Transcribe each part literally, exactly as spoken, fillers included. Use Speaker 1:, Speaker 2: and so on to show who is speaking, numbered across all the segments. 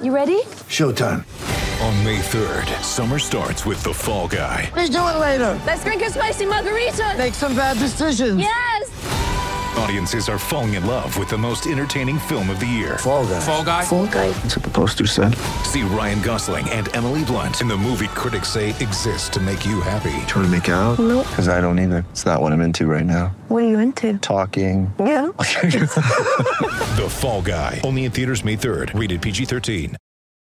Speaker 1: You ready?
Speaker 2: Showtime.
Speaker 3: On May third, summer starts with The Fall Guy.
Speaker 2: Let's do it later.
Speaker 1: Let's drink a spicy margarita.
Speaker 2: Make some bad decisions.
Speaker 1: Yes!
Speaker 3: Audiences are falling in love with the most entertaining film of the year.
Speaker 2: Fall Guy.
Speaker 3: Fall Guy?
Speaker 1: Fall Guy.
Speaker 2: That's what the poster said.
Speaker 3: See Ryan Gosling and Emily Blunt in the movie critics say exists to make you happy.
Speaker 4: Trying to make it out?
Speaker 1: Nope.
Speaker 4: Because I don't either. It's not what I'm into right now.
Speaker 1: What are you into?
Speaker 4: Talking.
Speaker 1: Yeah.
Speaker 3: The Fall Guy. Only in theaters May third. Rated P G thirteen.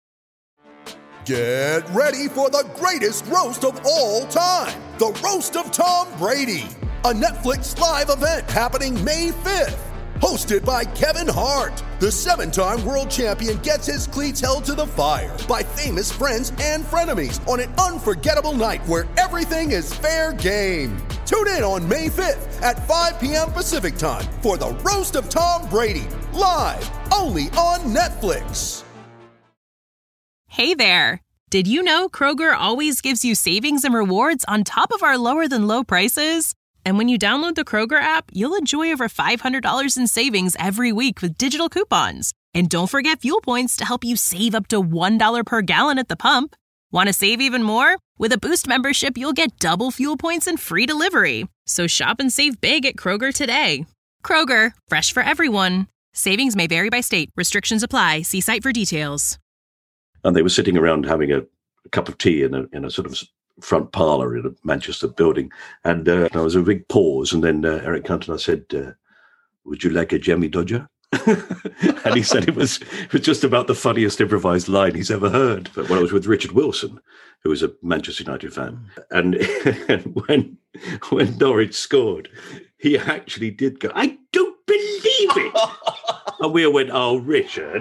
Speaker 5: Get ready for the greatest roast of all time. The Roast of Tom Brady. A Netflix live event happening May fifth. Hosted by Kevin Hart. The seven-time world champion gets his cleats held to the fire by famous friends and frenemies on an unforgettable night where everything is fair game. Tune in on May fifth at five p.m. Pacific time for the Roast of Tom Brady. Live only on Netflix.
Speaker 6: Hey there! Did you know Kroger always gives you savings and rewards on top of our lower-than-low prices? And when you download the Kroger app, you'll enjoy over five hundred dollars in savings every week with digital coupons. And don't forget fuel points to help you save up to one dollar per gallon at the pump. Want to save even more? With a Boost membership, you'll get double fuel points and free delivery. So shop and save big at Kroger today. Kroger, fresh for everyone. Savings may vary by state. Restrictions apply. See site for details.
Speaker 7: And they were sitting around having a, a cup of tea in a, in a sort of front parlour in a Manchester building. And uh, there was a big pause. And then uh, Eric Cantona said, uh, would you like a Jemmy Dodger? And he said it was, it was just about the funniest improvised line he's ever heard. But when I was with Richard Wilson, who was a Manchester United fan, and, and when when Norwich scored, he actually did go, I don't believe it. And we all went, oh, Richard.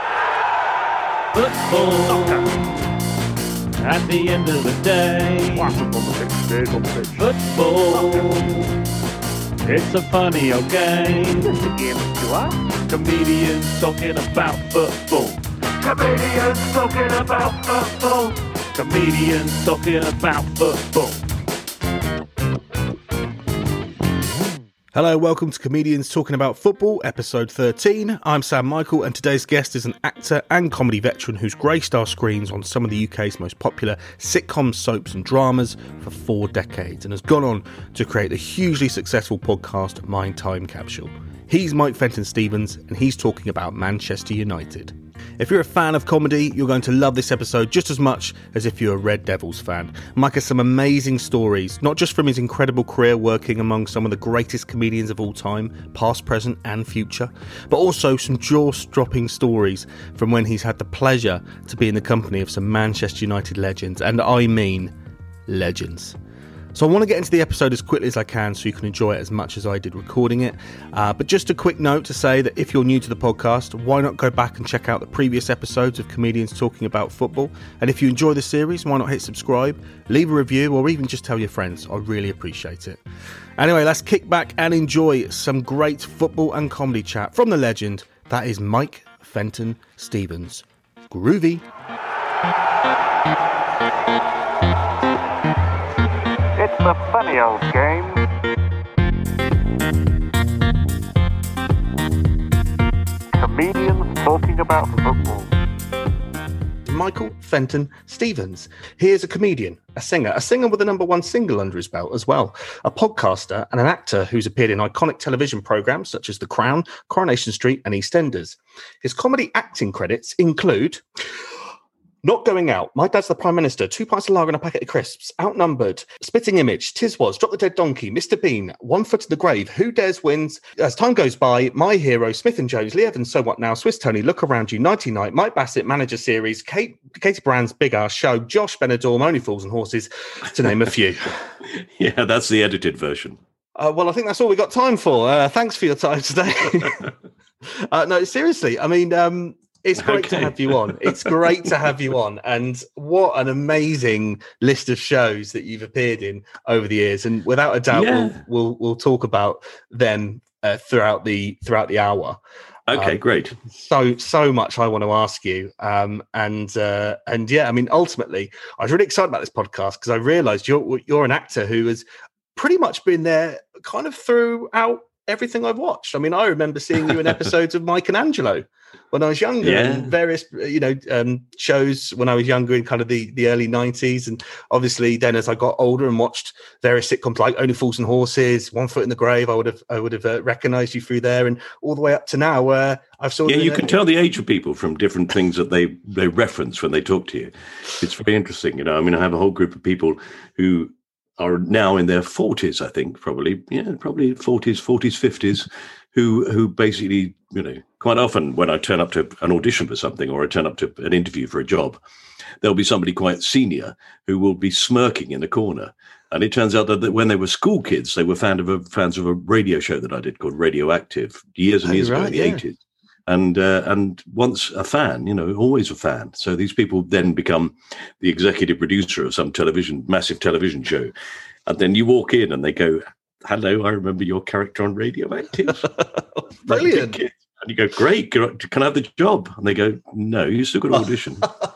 Speaker 8: Football. At the end of the day. Football. It's a funny old game. Comedians talking about football. Comedians talking about football. Comedians talking about football.
Speaker 9: Hello, welcome to Comedians Talking About Football, episode thirteen. I'm Sam Michael, and today's guest is an actor and comedy veteran who's graced our screens on some of the U K's most popular sitcoms, soaps and dramas for four decades, and has gone on to create the hugely successful podcast My Time Capsule. He's Mike Fenton Stevens, and he's talking about Manchester United. If you're a fan of comedy, you're going to love this episode just as much as if you're a Red Devils fan. Mike has some amazing stories, not just from his incredible career working among some of the greatest comedians of all time, past, present and future, but also some jaw-dropping stories from when he's had the pleasure to be in the company of some Manchester United legends, and I mean legends. So I want to get into the episode as quickly as I can so you can enjoy it as much as I did recording it. Uh, but just a quick note to say that if you're new to the podcast, why not go back and check out the previous episodes of Comedians Talking About Football? And if you enjoy the series, why not hit subscribe, leave a review, or even just tell your friends. I really appreciate it. Anyway, let's kick back and enjoy some great football and comedy chat from the legend. That is Mike Fenton Stevens. Groovy.
Speaker 10: It's the funny old game. Comedians Talking About Football.
Speaker 9: Michael Fenton Stevens. He is a comedian, a singer, a singer with a number one single under his belt as well, a podcaster and an actor who's appeared in iconic television programmes such as The Crown, Coronation Street and EastEnders. His comedy acting credits include Not Going Out, My Dad's the Prime Minister, Two Pints of Lager and a Packet of Crisps, Outnumbered, Spitting Image, Tis Was, Drop the Dead Donkey, Mister Bean, One Foot in the Grave, Who Dares Wins, As Time Goes By, My Hero, Smith and Jones, Lee Evans, So What Now, Swiss Tony, Look Around You, Nighty Night, Mike Bassett, Manager Series, Kate, Katie Brand's Big Ass Show, Josh Benidorm, Only Fools and Horses, to name a few.
Speaker 7: Yeah, that's the edited version.
Speaker 9: Uh, well, I think that's all we got time for. Uh, thanks for your time today. uh, no, seriously, I mean... Um, It's great okay. to have you on. It's great to have you on. And what an amazing list of shows that you've appeared in over the years. And without a doubt, yeah. we'll, we'll we'll talk about them uh, throughout the throughout the hour.
Speaker 7: Okay, um, great.
Speaker 9: So so much I want to ask you. Um, and uh, and yeah, I mean, ultimately, I was really excited about this podcast because I realised you're you're an actor who has pretty much been there kind of throughout everything I've watched. I mean, I remember seeing you in episodes of Mike and Angelo when I was younger,
Speaker 7: Yeah.
Speaker 9: and various, you know, um, shows when I was younger in kind of the, the early nineties. And obviously then as I got older and watched various sitcoms like Only Fools and Horses, One Foot in the Grave, I would have I would have uh, recognized you through there, and all the way up to now where I've sort
Speaker 7: Yeah,
Speaker 9: of...
Speaker 7: you can tell the age of people from different things that they, they reference when they talk to you. It's very interesting. You know, I mean, I have a whole group of people who are now in their forties, I think, probably, yeah, probably forties, forties, fifties, who who basically, you know, quite often when I turn up to an audition for something or I turn up to an interview for a job, there'll be somebody quite senior who will be smirking in the corner. And it turns out that, that when they were school kids, they were fan of a, fans of a radio show that I did called Radioactive years and
Speaker 9: Oh,
Speaker 7: years
Speaker 9: right,
Speaker 7: ago in the
Speaker 9: yeah.
Speaker 7: eighties. And uh, and once a fan, you know, always a fan. So these people then become the executive producer of some television, massive television show. And then you walk in and they go, hello, I remember your character on Radioactive.
Speaker 9: Brilliant.
Speaker 7: And you go, great, can I, can I have the job? And they go, no, you still got to audition.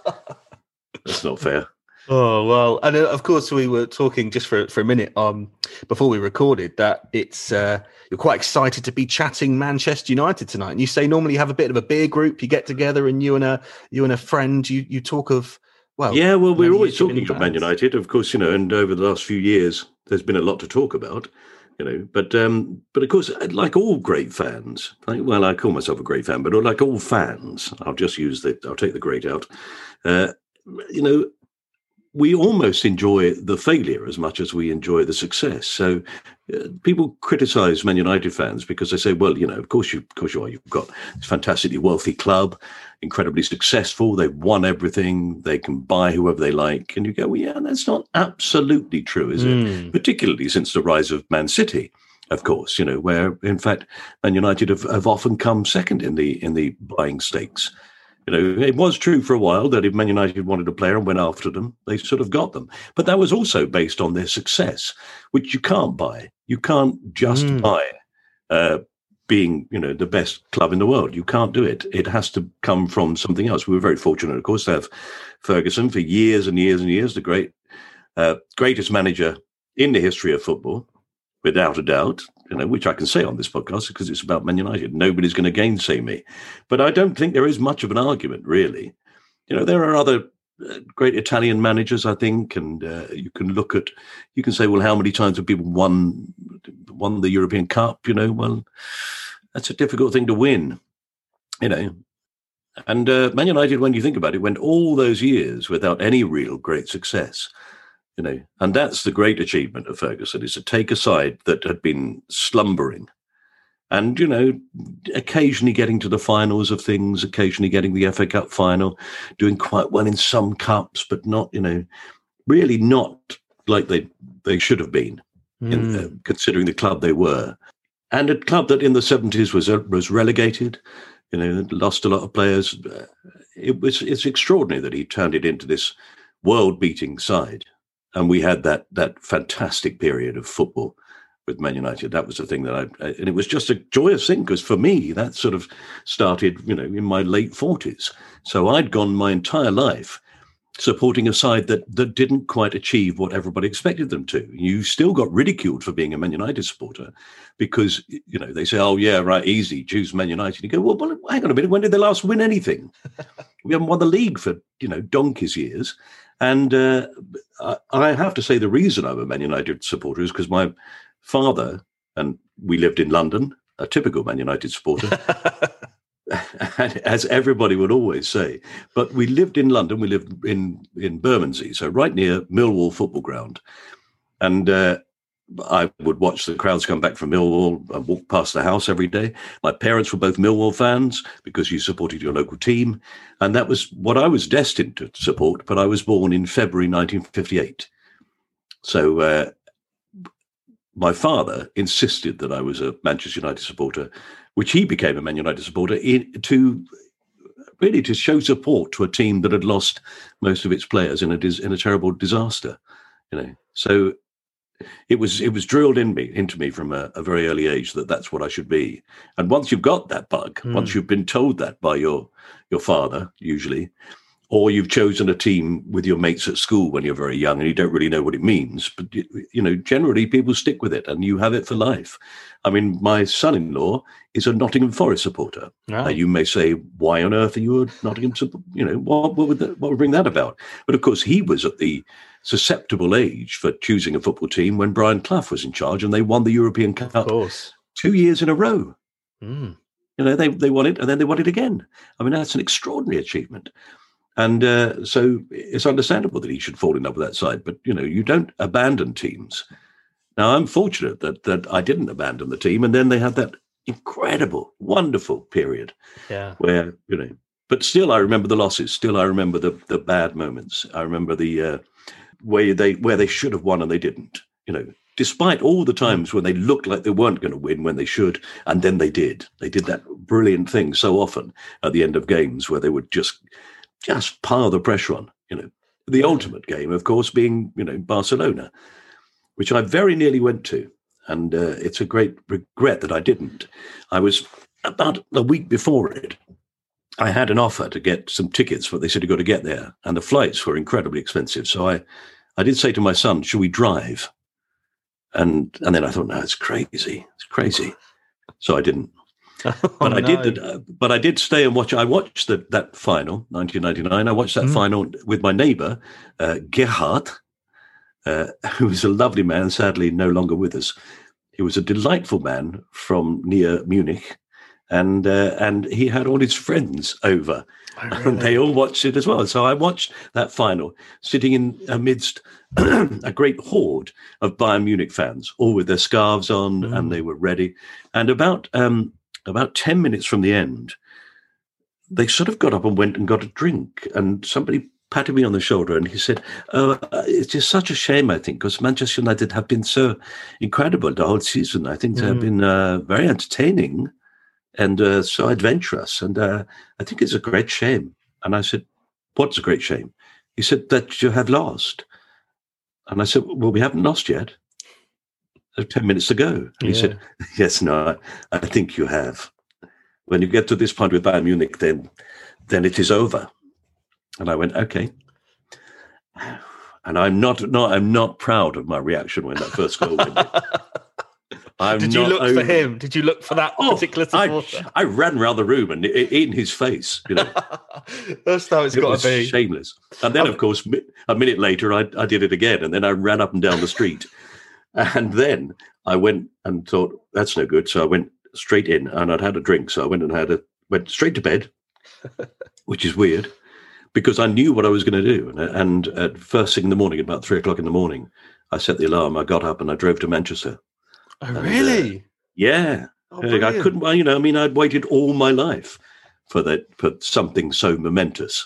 Speaker 7: That's not fair.
Speaker 9: Oh, well, and uh, of course we were talking just for, for a minute um, before we recorded that it's uh, you're quite excited to be chatting Manchester United tonight. And you say normally you have a bit of a beer group, you get together and you and a you and a friend, you you talk of, well...
Speaker 7: Yeah, well, we're
Speaker 9: many
Speaker 7: always
Speaker 9: years you've
Speaker 7: talking
Speaker 9: been
Speaker 7: of Man
Speaker 9: fans.
Speaker 7: United, of course, you know, and over the last few years, there's been a lot to talk about, you know, but, um, but of course, like all great fans, like, well, I call myself a great fan, but like all fans, I'll just use the, I'll take the great out, uh, you know, we almost enjoy the failure as much as we enjoy the success. So uh, people criticize Man United fans because they say, well, you know, of course you, of course you are. You've got this fantastically wealthy club, incredibly successful. They've won everything. They can buy whoever they like. And you go, well, yeah, that's not absolutely true, is
Speaker 9: Mm.
Speaker 7: it? Particularly since the rise of Man City, of course, you know, where in fact Man United have, have often come second in the in the buying stakes. You know, it was true for a while that if Man United wanted a player and went after them, they sort of got them. But that was also based on their success, which you can't buy. You can't just
Speaker 9: Mm.
Speaker 7: buy uh, being, you know, the best club in the world. You can't do it. It has to come from something else. We were very fortunate, of course, to have Ferguson for years and years and years, the great, uh, greatest manager in the history of football, without a doubt. You know, which I can say on this podcast because it's about Man United. Nobody's going to gainsay me. But I don't think there is much of an argument, really. You know, there are other uh, great Italian managers, I think, and uh, you can look at, you can say, well, how many times have people won, won the European Cup? You know, well, that's a difficult thing to win, you know. And uh, Man United, when you think about it, went all those years without any real great success. You know, and that's the great achievement of Ferguson, is to take a side that had been slumbering and, you know, occasionally getting to the finals of things, occasionally getting the F A Cup final, doing quite well in some cups, but not, you know, really not like they they should have been, mm. in, uh, considering the club they were. And a club that in the seventies was uh, was relegated, you know, lost a lot of players. Uh, it was it's extraordinary that he turned it into this world-beating side. And we had that that fantastic period of football with Man United. That was the thing that I, and it was just a joyous thing because for me, that sort of started, you know, in my late forties. So I'd gone my entire life supporting a side that that didn't quite achieve what everybody expected them to. You still got ridiculed for being a Man United supporter because, you know, they say, oh, yeah, right, easy, choose Man United. You go, well, well, hang on a minute, when did they last win anything? We haven't won the league for, you know, donkey's years. And uh, I have to say the reason I'm a Man United supporter is because my father, and we lived in London, a typical Man United supporter, as everybody would always say. But we lived in London, we lived in, in Bermondsey, so right near Millwall football ground. And uh, I would watch the crowds come back from Millwall and walk past the house every day. My parents were both Millwall fans because you supported your local team. And that was what I was destined to support. But I was born in February nineteen fifty-eight. So uh, my father insisted that I was a Manchester United supporter, which he became a Man United supporter in, to really to show support to a team that had lost most of its players in a, in a terrible disaster. You know, so It was it was drilled in me into me from a, a very early age that that's what I should be. And once you've got that bug, mm. once you've been told that by your your father, usually, or you've chosen a team with your mates at school when you're very young and you don't really know what it means. But, you know, generally people stick with it and you have it for life. I mean, my son-in-law is a Nottingham Forest supporter.
Speaker 9: Wow.
Speaker 7: Now, you may say, why on earth are you a Nottingham supporter? You know, what, what, would that, what would bring that about? But, of course, he was at the susceptible age for choosing a football team when Brian Clough was in charge and they won the European Cup
Speaker 9: Of course.
Speaker 7: two years in a row.
Speaker 9: Mm.
Speaker 7: You know, they, they won it and then they won it again. I mean, that's an extraordinary achievement. And uh, so it's understandable that he should fall in love with that side. But, you know, you don't abandon teams. Now, I'm fortunate that that I didn't abandon the team. And then they had that incredible, wonderful period
Speaker 9: Yeah.
Speaker 7: where, you know, but still I remember the losses. Still I remember the the bad moments. I remember the uh, where they where they should have won and they didn't, you know, despite all the times when they looked like they weren't going to win when they should. And then they did. They did that brilliant thing so often at the end of games where they would just just pile the pressure on, you know. The ultimate game, of course, being, you know, Barcelona, which I very nearly went to. And uh, it's a great regret that I didn't. I was about a week before it. I had an offer to get some tickets, but they said you've got to get there. And the flights were incredibly expensive. So I, I did say to my son, should we drive? And and then I thought, no, it's crazy. It's crazy. So I didn't.
Speaker 9: Oh,
Speaker 7: but I
Speaker 9: no.
Speaker 7: did. Uh, but I did stay and watch. I watched the, that final, nineteen ninety-nine. I watched that
Speaker 9: Mm.
Speaker 7: final with my neighbour, uh, Gerhard, uh, who was a lovely man, sadly no longer with us. He was a delightful man from near Munich, and uh, and he had all his friends over,
Speaker 9: Oh,
Speaker 7: and
Speaker 9: really?
Speaker 7: they all watched it as well. So I watched that final, sitting in amidst a great horde of Bayern Munich fans, all with their scarves on,
Speaker 9: Mm.
Speaker 7: and they were ready. And about um, about ten minutes from the end, they sort of got up and went and got a drink, and somebody patted me on the shoulder and he said, oh, uh, it's just such a shame, I think, because Manchester United have been so incredible the whole season. I think they have
Speaker 9: Mm.
Speaker 7: been uh, very entertaining and uh, so adventurous. And uh, I think it's a great shame. And I said, what's a great shame? He said, that you have lost. And I said, well, we haven't lost yet. There's ten minutes to go. And he
Speaker 9: Yeah.
Speaker 7: said, yes, no, I, I think you have. When you get to this point with Bayern Munich, then then it is over. And I went, okay. And I'm not, not I'm not proud of my reaction when that first goal went in. I'm
Speaker 9: Did you
Speaker 7: not
Speaker 9: look for
Speaker 7: over-
Speaker 9: him? Did you look for that
Speaker 7: Oh,
Speaker 9: particular
Speaker 7: I,
Speaker 9: supporter?
Speaker 7: I ran around the room and i- in his face, you know.
Speaker 9: That's how it's
Speaker 7: It
Speaker 9: got
Speaker 7: was
Speaker 9: to be.
Speaker 7: shameless. And then, of course, mi- a minute later, I, I did it again. And then I ran up and down the street. And then I went and thought, that's no good. So I went straight in and I'd had a drink. So I went and had a went straight to bed, which is weird because I knew what I was going to do. And, and at first thing in the morning, about three o'clock in the morning, I set the alarm. I got up and I drove to Manchester.
Speaker 9: Oh,
Speaker 7: And, uh,
Speaker 9: really?
Speaker 7: Yeah.
Speaker 9: Oh,
Speaker 7: I
Speaker 9: brilliant.
Speaker 7: couldn't, well, you know, I mean, I'd waited all my life for that, for something so momentous.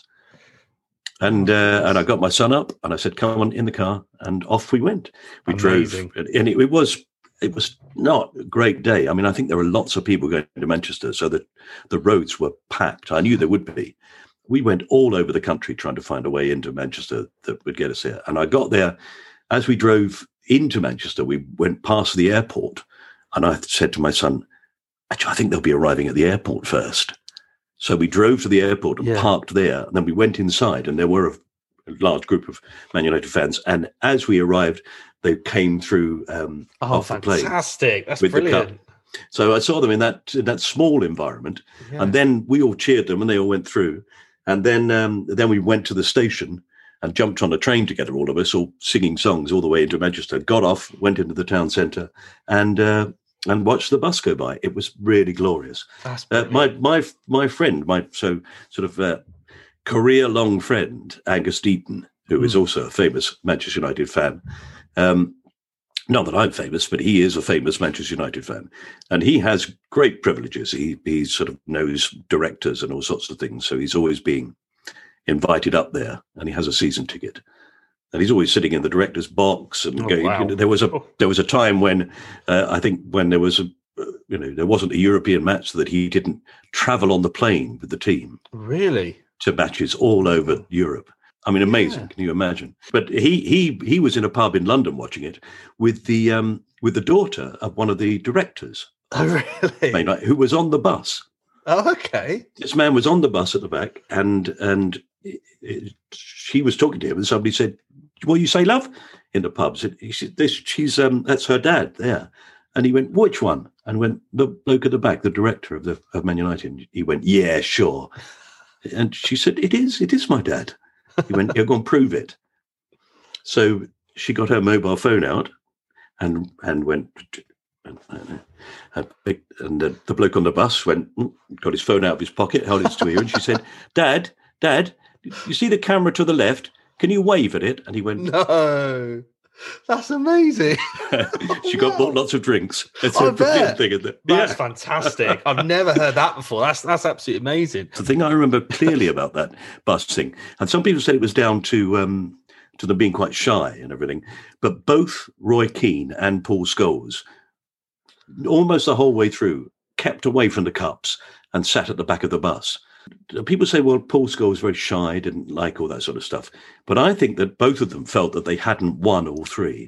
Speaker 7: And uh, and I got my son up and I said, come on in the car, and off we went. We
Speaker 9: Amazing.
Speaker 7: drove, and it, it was it was not a great day. I mean, I think there were lots of people going to Manchester, so that the roads were packed. I knew there would be. We went all over the country trying to find a way into Manchester that would get us there. And I got there as we drove into Manchester. We went past the airport, and I said to my son, actually, I think they'll be arriving at the airport first. So we drove to the airport and
Speaker 9: Yeah.
Speaker 7: parked there. And then we went inside, and there were a, a large group of Man United fans. And as we arrived, they came through um,
Speaker 9: Oh,
Speaker 7: off the plane.
Speaker 9: fantastic. That's
Speaker 7: with the cup.
Speaker 9: brilliant.
Speaker 7: So I saw them in that in that small environment,
Speaker 9: Yeah.
Speaker 7: and then we all cheered them, and they all went through. And then um, then we went to the station and jumped on a train together, all of us, all singing songs all the way into Manchester. Got off, went into the town centre, and uh, and watched the bus go by. It was really glorious.
Speaker 9: That's
Speaker 7: Uh,
Speaker 9: brilliant.
Speaker 7: my my my friend, my so sort of uh, career long friend, Angus Deaton, who is
Speaker 9: Mm.
Speaker 7: also a famous Manchester United fan. Um, not that I'm famous, but he is a famous Manchester United fan, and he has great privileges. He he sort of knows directors and all sorts of things, so he's always being invited up there, and he has a season ticket. And he's always sitting in the director's box and
Speaker 9: Oh,
Speaker 7: going.
Speaker 9: wow.
Speaker 7: You know, there was a there was a time when uh, I think when there was a uh, you know there wasn't a European match that he didn't travel on the plane with the team
Speaker 9: Really?
Speaker 7: to matches all over Europe. I mean, amazing!
Speaker 9: Yeah.
Speaker 7: Can you imagine? But he he he was in a pub in London watching it with the um, with the daughter of one of the directors,
Speaker 9: Oh, really?
Speaker 7: May Night, who was on the bus.
Speaker 9: Oh, okay.
Speaker 7: This man was on the bus at the back, and and it, it, she was talking to him, and somebody said, "What you say, love?" in the pubs. And he said, "This, she's um, that's her dad there." And he went, "Which one?" And went, "The bloke at the back, the director of the of Man United." And he went, "Yeah, sure." And she said, "It is, it is my dad." He went, "You're going to prove it." So she got her mobile phone out and and went. And, and, and the, the bloke on the bus went, got his phone out of his pocket, held it to her, and she said, "Dad, Dad, you see the camera to the left? Can you wave at it?" And he went,
Speaker 9: "No, that's amazing."
Speaker 7: She got bought lots of drinks. It's
Speaker 9: I
Speaker 7: a brilliant
Speaker 9: bet.
Speaker 7: thing, isn't it?
Speaker 9: That's
Speaker 7: Yeah.
Speaker 9: fantastic. I've never heard that before. That's that's absolutely amazing.
Speaker 7: The thing I remember clearly about that bus thing, and some people said it was down to um, to them being quite shy and everything, but both Roy Keane and Paul Scholes, almost the whole way through, kept away from the cups and sat at the back of the bus. People say, well, Paul Scholes was very shy, didn't like all that sort of stuff. But I think that both of them felt that they hadn't won all three,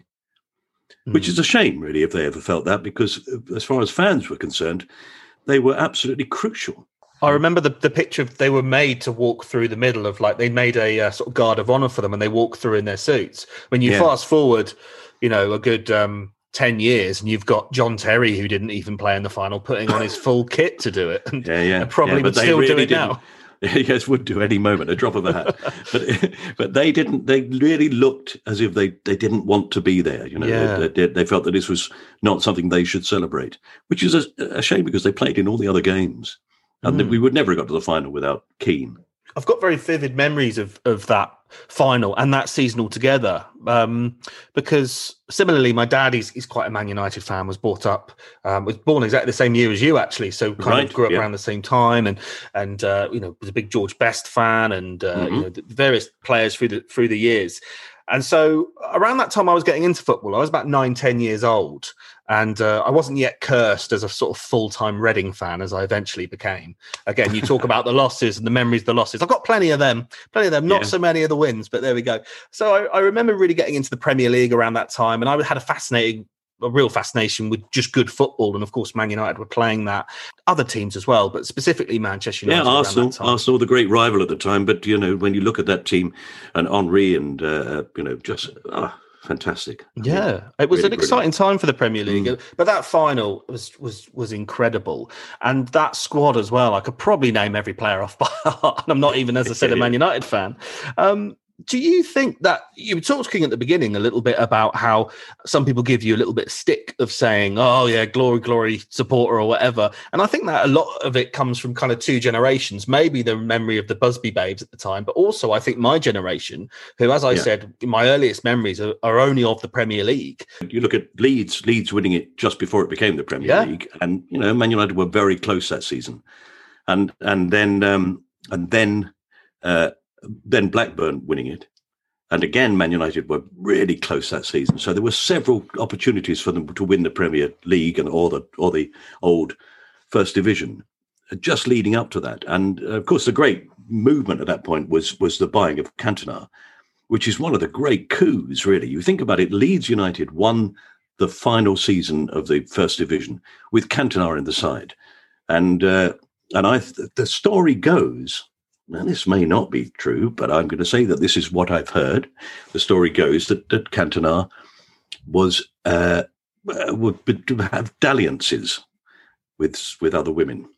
Speaker 7: mm. which is a shame, really, if they ever felt that, because as far as fans were concerned, they were absolutely crucial.
Speaker 9: I remember the, the picture of they were made to walk through the middle of, like, they made a uh, sort of guard of honor for them and they walked through in their suits. When you yeah. fast forward, you know, a good um, ten years and you've got John Terry, who didn't even play in the final, putting on his full kit to do it. And,
Speaker 7: yeah, yeah.
Speaker 9: and probably
Speaker 7: yeah,
Speaker 9: would
Speaker 7: they
Speaker 9: still
Speaker 7: really
Speaker 9: do it
Speaker 7: didn't.
Speaker 9: now.
Speaker 7: Yes, would do any moment, a drop of a hat. but but they didn't. They really looked as if they, they didn't want to be there. You know,
Speaker 9: yeah.
Speaker 7: they, they, they felt that this was not something they should celebrate, which is a, a shame because they played in all the other games, and mm. we would never have got to the final without Keane.
Speaker 9: I've got very vivid memories of of that final and that season altogether, um, because similarly, my dad, he's, he's quite a Man United fan, was brought up, um, was born exactly the same year as you, actually, so kind
Speaker 7: right,
Speaker 9: of grew up
Speaker 7: yeah.
Speaker 9: around the same time, and and uh, you know, was a big George Best fan, and uh,
Speaker 7: mm-hmm.
Speaker 9: you know, various players through the through the years. And so around that time I was getting into football, I was about nine, ten years old. And uh, I wasn't yet cursed as a sort of full-time Reading fan, as I eventually became. Again, you talk about the losses and the memories of the losses. I've got plenty of them, plenty of them, not yeah. so many of the wins, but there we go. So I, I remember really getting into the Premier League around that time. And I had a fascinating, a real fascination with just good football. And of course, Man United were playing that. Other teams as well, but specifically Manchester United.
Speaker 7: Yeah, Arsenal,
Speaker 9: that time.
Speaker 7: Arsenal, the great rival at the time. But, you know, when you look at that team and Henry and, uh, you know, just... Uh, fantastic.
Speaker 9: Yeah, I mean, it was really, an exciting really. time for the Premier League. Mm. But that final was was was incredible. And that squad as well, I could probably name every player off by heart. And I'm not even, as I said, a Man United fan. Um, do you think that you were talking at the beginning a little bit about how some people give you a little bit of stick of saying, oh, yeah, glory, glory supporter or whatever. And I think that a lot of it comes from kind of two generations, maybe the memory of the Busby Babes at the time, but also I think my generation, who, as I yeah. said, my earliest memories are, are only of the Premier League.
Speaker 7: You look at Leeds, Leeds winning it just before it became the Premier yeah. League. And, you know, Man United were very close that season. And and then, um, and then, uh, then Blackburn winning it. And again, Man United were really close that season. So there were several opportunities for them to win the Premier League and or the or the old First Division, just leading up to that. And of course, the great movement at that point was was the buying of Cantona, which is one of the great coups, really. You think about it, Leeds United won the final season of the First Division with Cantona in the side. And uh, and I the story goes... Now, this may not be true, but I'm going to say that this is what I've heard. The story goes that, that Cantona was uh, would have dalliances with with other women,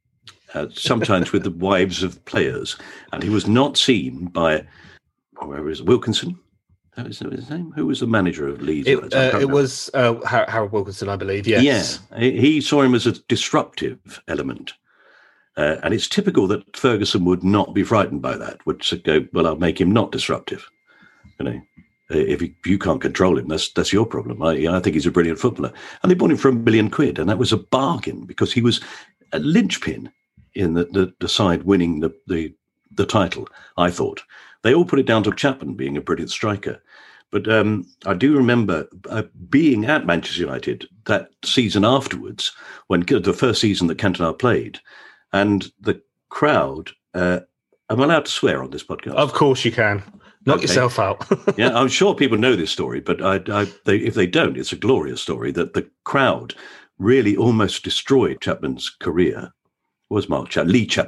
Speaker 7: uh, sometimes with the wives of players, and he was not seen by whoever is Wilkinson. That was his name. Who was the manager of Leeds?
Speaker 9: It, uh, it was uh, Harold Wilkinson, I believe. Yes.
Speaker 7: Yeah, he saw him as a disruptive element. Uh, and it's typical that Ferguson would not be frightened by that, would go, well, I'll make him not disruptive. You know, if you, you can't control him, that's that's your problem. I, I think he's a brilliant footballer. And they bought him for a million quid, and that was a bargain because he was a linchpin in the, the, the side winning the, the, the title, I thought. They all put it down to Chapman being a brilliant striker. But um, I do remember uh, being at Manchester United that season afterwards, when the first season that Cantona played, and the crowd, uh, am I allowed to swear on this podcast?
Speaker 9: Of course you can. Knock okay. yourself out.
Speaker 7: Yeah, I'm sure people know this story, but I, I, they, if they don't, it's a glorious story that the crowd really almost destroyed Chapman's career. It was Mark Chapman, Lee Chapman,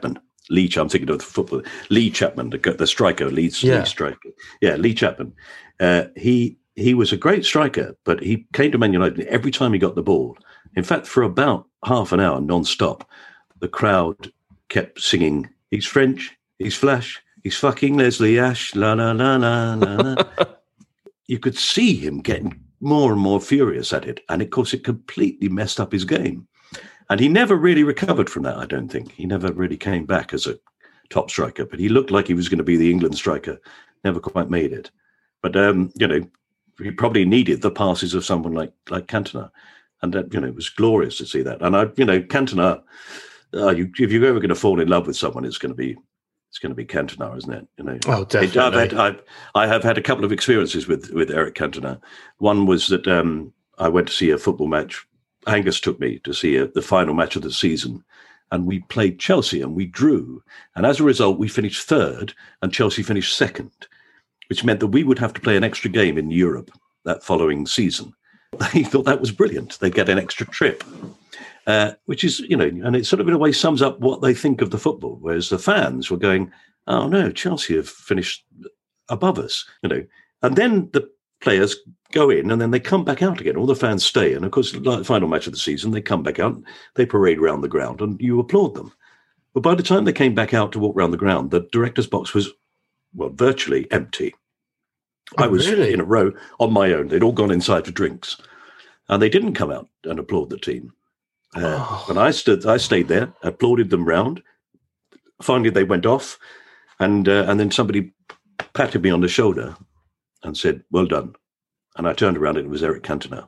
Speaker 7: Lee, I'm thinking of the football. Lee Chapman, the, the striker, Leeds,
Speaker 9: Yeah.
Speaker 7: Lee striker. Yeah, Lee Chapman. Uh, he he was a great striker, but he came to Man United and every time he got the ball. In fact, for about half an hour non-stop, the crowd kept singing, he's French, he's Flash, he's fucking Leslie Ash, la la la la la la. You could see him getting more and more furious at it. And of course, it completely messed up his game. And he never really recovered from that, I don't think. He never really came back as a top striker, but he looked like he was going to be the England striker. Never quite made it. But, um, you know, he probably needed the passes of someone like like Cantona. And, that, you know, it was glorious to see that. And, I, you know, Cantona, uh, you, if you're ever going to fall in love with someone, it's going to be it's going to be Cantona, isn't it? You know,
Speaker 9: Oh, definitely.
Speaker 7: I've had, I've, I have had a couple of experiences with, with Eric Cantona. One was that um, I went to see a football match. Angus took me to see a, the final match of the season, and we played Chelsea and we drew. And as a result, we finished third and Chelsea finished second, which meant that we would have to play an extra game in Europe that following season. They thought that was brilliant. They get an extra trip, uh, which is, you know, and it sort of in a way sums up what they think of the football. Whereas the fans were going, oh no, Chelsea have finished above us, you know. And then the players go in and then they come back out again. All the fans stay. And of course, like the final match of the season, they come back out, they parade around the ground and you applaud them. But by the time they came back out to walk around the ground, the director's box was, well, virtually empty.
Speaker 9: Oh,
Speaker 7: I was
Speaker 9: really?
Speaker 7: in a row on my own. They'd all gone inside for drinks. And they didn't come out and applaud the team. Uh,
Speaker 9: Oh.
Speaker 7: And I stood, I stayed there, applauded them round. Finally, they went off. And uh, and then somebody patted me on the shoulder and said, well done. And I turned around and it was Eric Cantona.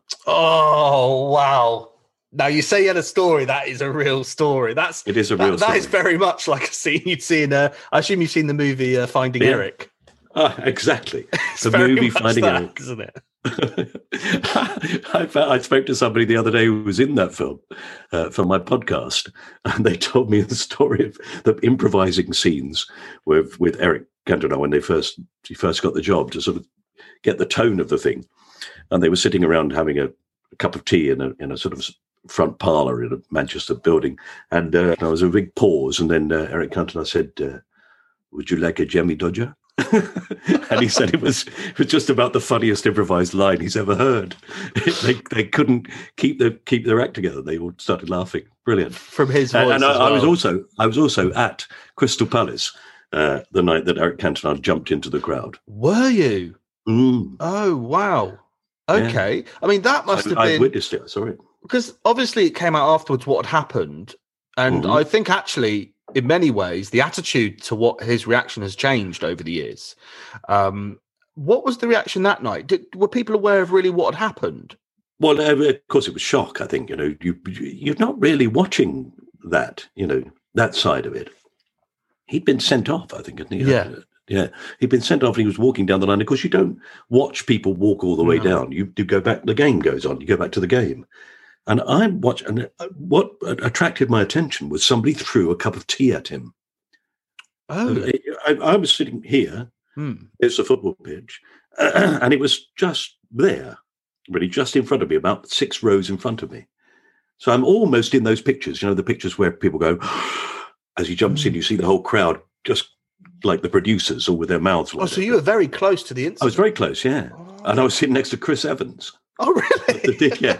Speaker 9: Oh, wow. Now, you say you had a story. That is a real story. That's
Speaker 7: It is a
Speaker 9: that,
Speaker 7: real
Speaker 9: that
Speaker 7: story.
Speaker 9: is very much like a scene you'd see in, uh, I assume you've seen the movie uh, Finding
Speaker 7: Yeah.
Speaker 9: Eric.
Speaker 7: Ah, exactly.
Speaker 9: It's
Speaker 7: The
Speaker 9: very
Speaker 7: movie
Speaker 9: much
Speaker 7: Finding
Speaker 9: that,
Speaker 7: Eric.
Speaker 9: isn't it?
Speaker 7: I, found, I spoke to somebody the other day who was in that film uh, for my podcast, and they told me the story of the improvising scenes with with Eric Cantona when they first he first got the job to sort of get the tone of the thing, and they were sitting around having a, a cup of tea in a in a sort of front parlour in a Manchester building, and uh, there was a big pause, and then uh, Eric Cantona said, uh, "Would you like a Jemmy Dodger?" And he said it was it was just about the funniest improvised line he's ever heard. they they couldn't keep the keep their act together. They all started laughing. Brilliant.
Speaker 9: From his voice
Speaker 7: And, and I,
Speaker 9: as
Speaker 7: I was
Speaker 9: well.
Speaker 7: also I was also at Crystal Palace uh, the night that Eric Cantona jumped into the crowd.
Speaker 9: Were you?
Speaker 7: Mm.
Speaker 9: Oh, wow. Okay. I mean, that must
Speaker 7: I,
Speaker 9: have
Speaker 7: I
Speaker 9: been...
Speaker 7: witnessed it. I saw it.
Speaker 9: Because obviously it came out afterwards what had happened. And
Speaker 7: Mhm.
Speaker 9: I think actually, in many ways, the attitude to what his reaction has changed over the years. Um, what was the reaction that night? Did, were people aware of really what had happened?
Speaker 7: Well, uh, of course, it was shock. I think you know you you're not really watching that. You know that side of it. He'd been sent off. I think. Hadn't he?
Speaker 9: Yeah.
Speaker 7: Yeah, he'd been sent off and he was walking down the line. Of course, you don't watch people walk all the way
Speaker 9: No.
Speaker 7: down. You, you go back, the game goes on, you go back to the game. And I watched, and what attracted my attention was somebody threw a cup of tea at him.
Speaker 9: Oh.
Speaker 7: I, I was sitting here,
Speaker 9: Hmm.
Speaker 7: it's a football pitch, and it was just there, really just in front of me, about six rows in front of me. So I'm almost in those pictures, you know, the pictures where people go, as he jumps in, you see the whole crowd just like the producers, all with their mouths wide
Speaker 9: Oh, so
Speaker 7: open.
Speaker 9: you were very close to the incident.
Speaker 7: I was very close, yeah. And I was sitting next to Chris Evans.
Speaker 9: Oh, really?
Speaker 7: The dick, yeah.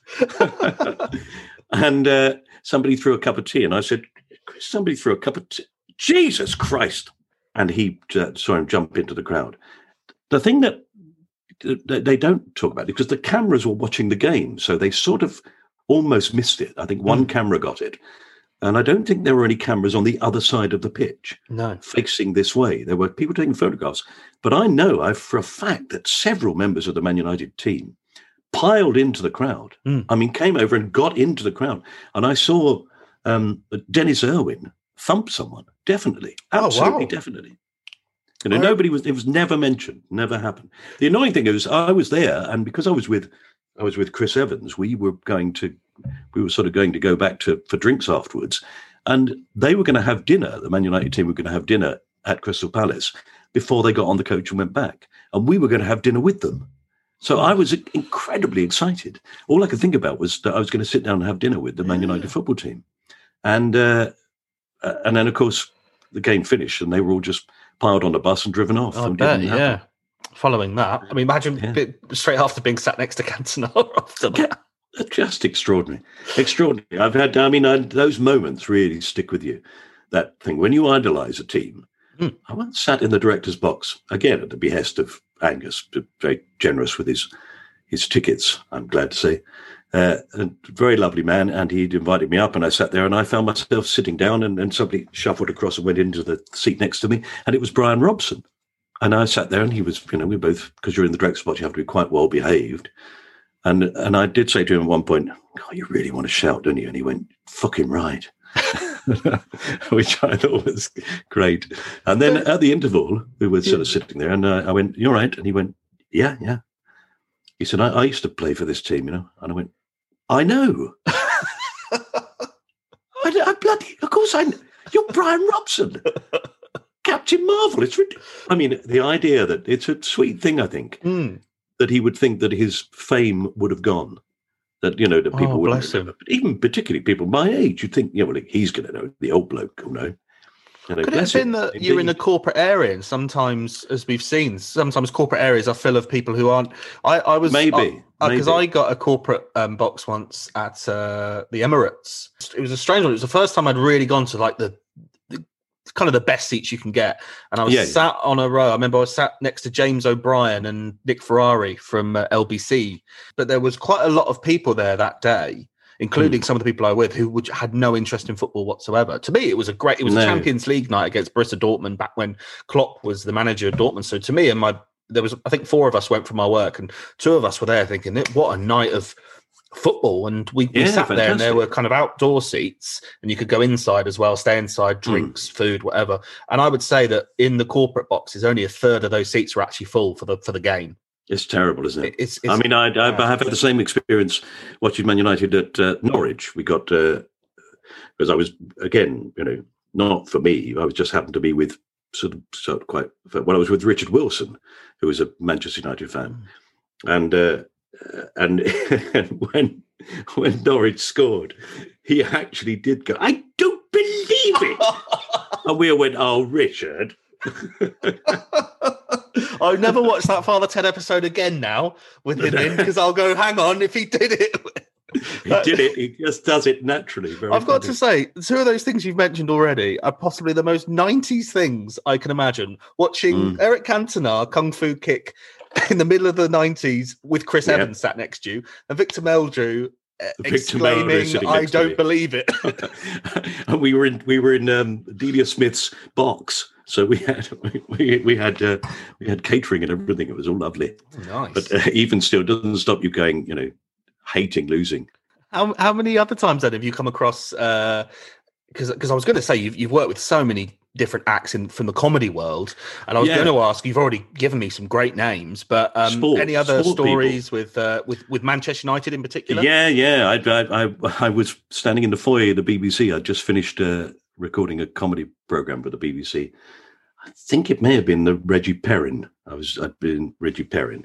Speaker 7: And uh, somebody threw a cup of tea, and I said, Chris, somebody threw a cup of tea. Jesus Christ. And he uh, saw him jump into the crowd. The thing that that they don't talk about, because the cameras were watching the game, so they sort of almost missed it. I think one camera got it. And I don't think there were any cameras on the other side of the pitch
Speaker 9: No.
Speaker 7: facing this way. There were people taking photographs. But I know I, for a fact that several members of the Man United team piled into the crowd.
Speaker 9: Mm.
Speaker 7: I mean, came over and got into the crowd. And I saw um, Dennis Irwin thump someone. Definitely.
Speaker 9: Oh,
Speaker 7: Absolutely,
Speaker 9: wow.
Speaker 7: definitely. You know,
Speaker 9: I-
Speaker 7: nobody was, it was never mentioned, never happened. The annoying thing is I was there, and because I was with, I was with Chris Evans, we were going to, we were sort of going to go back to for drinks afterwards, and they were going to have dinner. The Man United team were going to have dinner at Crystal Palace before they got on the coach and went back, and we were going to have dinner with them. So I was incredibly excited. All I could think about was that I was going to sit down and have dinner with the Man United football team, and uh, and then of course the game finished, and they were all just piled on the bus and driven off.
Speaker 9: I
Speaker 7: and
Speaker 9: bet,
Speaker 7: didn't
Speaker 9: yeah.
Speaker 7: happen.
Speaker 9: Following that, I mean, imagine
Speaker 7: Yeah.
Speaker 9: bit, straight after being sat next to Cantona after that.
Speaker 7: Yeah, just extraordinary, extraordinary. I've had, I mean, I, those moments really stick with you. That thing when you idolise a team.
Speaker 9: Mm.
Speaker 7: I once sat in the director's box again at the behest of Angus, very generous with his his tickets. I'm glad to say, uh, a very lovely man, and he'd invited me up, and I sat there, and I found myself sitting down, and, and somebody shuffled across and went into the seat next to me, and it was Brian Robson. And I sat there, and he was, you know, we both, because you're in the director's box, you have to be quite well behaved. And and I did say to him at one point, "Oh, you really want to shout, don't you?" And he went, "Fucking right." Which I thought was great. And then at the interval, we were sort of sitting there, and uh, I went, "You're right." And he went, "Yeah, yeah." He said, I, I used to play for this team, you know. And I went, "I know." I, I bloody, of course I know. You're Brian Robson. Captain Marvel. It's ridiculous. I mean, the idea that it's a sweet thing, I think,
Speaker 9: Mm.
Speaker 7: that he would think that his fame would have gone. That, you know, that people
Speaker 9: Oh,
Speaker 7: wouldn't
Speaker 9: bless him.
Speaker 7: remember. But even particularly people my age, you'd think, yeah, well, he's going to know. The old bloke will know. You know,
Speaker 9: Could it have
Speaker 7: bless
Speaker 9: been
Speaker 7: him.
Speaker 9: that you're in a
Speaker 7: Indeed.
Speaker 9: corporate area, and sometimes, as we've seen, sometimes corporate areas are full of people who aren't. I, I was
Speaker 7: Maybe,
Speaker 9: because
Speaker 7: maybe.
Speaker 9: I got a corporate um, box once at uh, the Emirates. It was a strange one. It was the first time I'd really gone to like the, the kind of the best seats you can get, and I was
Speaker 7: Yeah, yeah.
Speaker 9: sat on a row. I remember I was sat next to James O'Brien and Nick Ferrari from uh, L B C, but there was quite a lot of people there that day, including some of the people I were with who would, had no interest in football whatsoever. To me, it was a great, it was
Speaker 7: No.
Speaker 9: a Champions League night against Borussia Dortmund back when Klopp was the manager of Dortmund. So to me and my, there was, I think four of us went from our work, and two of us were there thinking, what a night of football. And we, we
Speaker 7: Yeah,
Speaker 9: sat there, and there
Speaker 7: fantastic.
Speaker 9: were kind of outdoor seats, and you could go inside as well, stay inside,
Speaker 7: Hmm.
Speaker 9: drinks, food, whatever. And I would say that in the corporate boxes, only a third of those seats were actually full for the, for the game.
Speaker 7: It's terrible, isn't it?
Speaker 9: It's,
Speaker 7: I
Speaker 9: it's
Speaker 7: mean, I, I, I have had the same experience watching Man United at uh, Norwich. We got, uh, because I was, again, you know, not for me, I was just happened to be with sort of, sort of quite, well, I was with Richard Wilson, who was a Manchester United fan. And, uh, and, and when, when Norwich scored, he actually did go, "I don't believe it." And we all went, "Oh, Richard."
Speaker 9: I'll never watch that Father Ted episode again now with him in, because I'll go, hang on, if he did it.
Speaker 7: He did it. He just does it naturally. Very
Speaker 9: I've got
Speaker 7: funny.
Speaker 9: to say, two of those things you've mentioned already are possibly the most nineties things I can imagine. Watching
Speaker 7: Mm.
Speaker 9: Eric Cantona Kung Fu kick in the middle of the nineties with Chris
Speaker 7: Yeah.
Speaker 9: Evans sat next to you, and Victor Meldrew uh,
Speaker 7: Victor Meldrew
Speaker 9: exclaiming,
Speaker 7: sitting
Speaker 9: "I
Speaker 7: next to
Speaker 9: don't
Speaker 7: me."
Speaker 9: believe it."
Speaker 7: And we were in we were in um, Delia Smith's box, so we had we, we had uh, we had catering and everything. It was all lovely.
Speaker 9: Nice.
Speaker 7: But uh, even still, doesn't stop you going. You know, hating losing.
Speaker 9: How how many other times then have you come across? Because because I was going to say you've you've worked with so many different acts in from the comedy world, and I was
Speaker 7: Yeah.
Speaker 9: going to ask. You've already given me some great names, but um,
Speaker 7: Sport-
Speaker 9: any other
Speaker 7: sport
Speaker 9: stories with uh, with with Manchester United in particular?
Speaker 7: Yeah, yeah. I, I I I was standing in the foyer of the B B C. I just finished uh, recording a comedy program for the B B C. I think it may have been the Reggie Perrin. I was I'd been Reggie Perrin,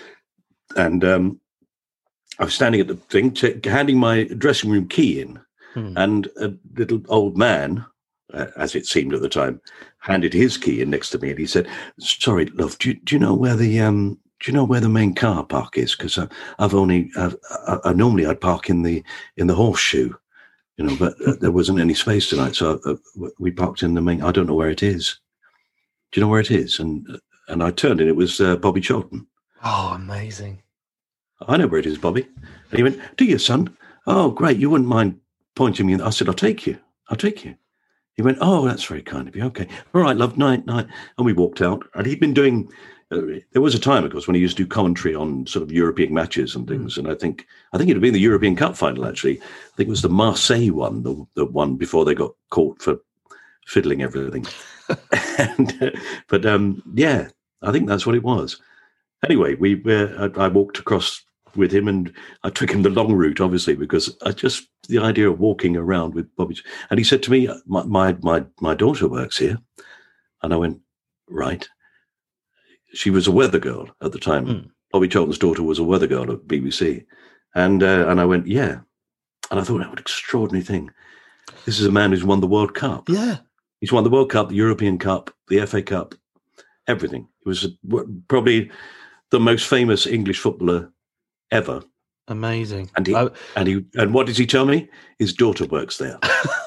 Speaker 7: and um, I was standing at the thing, t- handing my dressing room key in,
Speaker 9: Hmm.
Speaker 7: and a little old man, uh, as it seemed at the time, handed his key in next to me, and he said, "Sorry, love, do you, do you know where the um, do you know where the main car park is? Because I've only I've, I, I normally I'd park in the in the horseshoe, you know, but uh, there wasn't any space tonight, so uh, we parked in the main. I don't know where it is. Do you know where it is?" And and I turned, and it was uh, Bobby Charlton.
Speaker 9: Oh, amazing!
Speaker 7: "I know where it is, Bobby." And he went, "Do you, son? Oh, great. You wouldn't mind pointing me in?" I said, "I'll take you. I'll take you." He went, "Oh, that's very kind of you. Okay. All right, love. Night, night." And we walked out. And he'd been doing, uh, there was a time, of course, when he used to do commentary on sort of European matches and things. Mm. And I think, I think it had been the European Cup final, actually. I think it was the Marseille one, the, the one before they got caught for fiddling everything. and, uh, but um, yeah, I think that's what it was. Anyway, we uh, I, I walked across with him, and I took him the long route, obviously, because I just the idea of walking around with Bobby. And he said to me, "My my my, my daughter works here," and I went, "Right." She was a weather girl at the time. Mm. Bobby Charlton's daughter was a weather girl at B B C, and uh, and I went, "Yeah," and I thought, "What an extraordinary thing! This is a man who's won the World Cup."
Speaker 9: Yeah.
Speaker 7: He's won the World Cup, the European Cup, the F A Cup, everything. He was probably the most famous English footballer ever.
Speaker 9: Amazing.
Speaker 7: And he,
Speaker 9: I...
Speaker 7: and he, and what does he tell me? His daughter works there.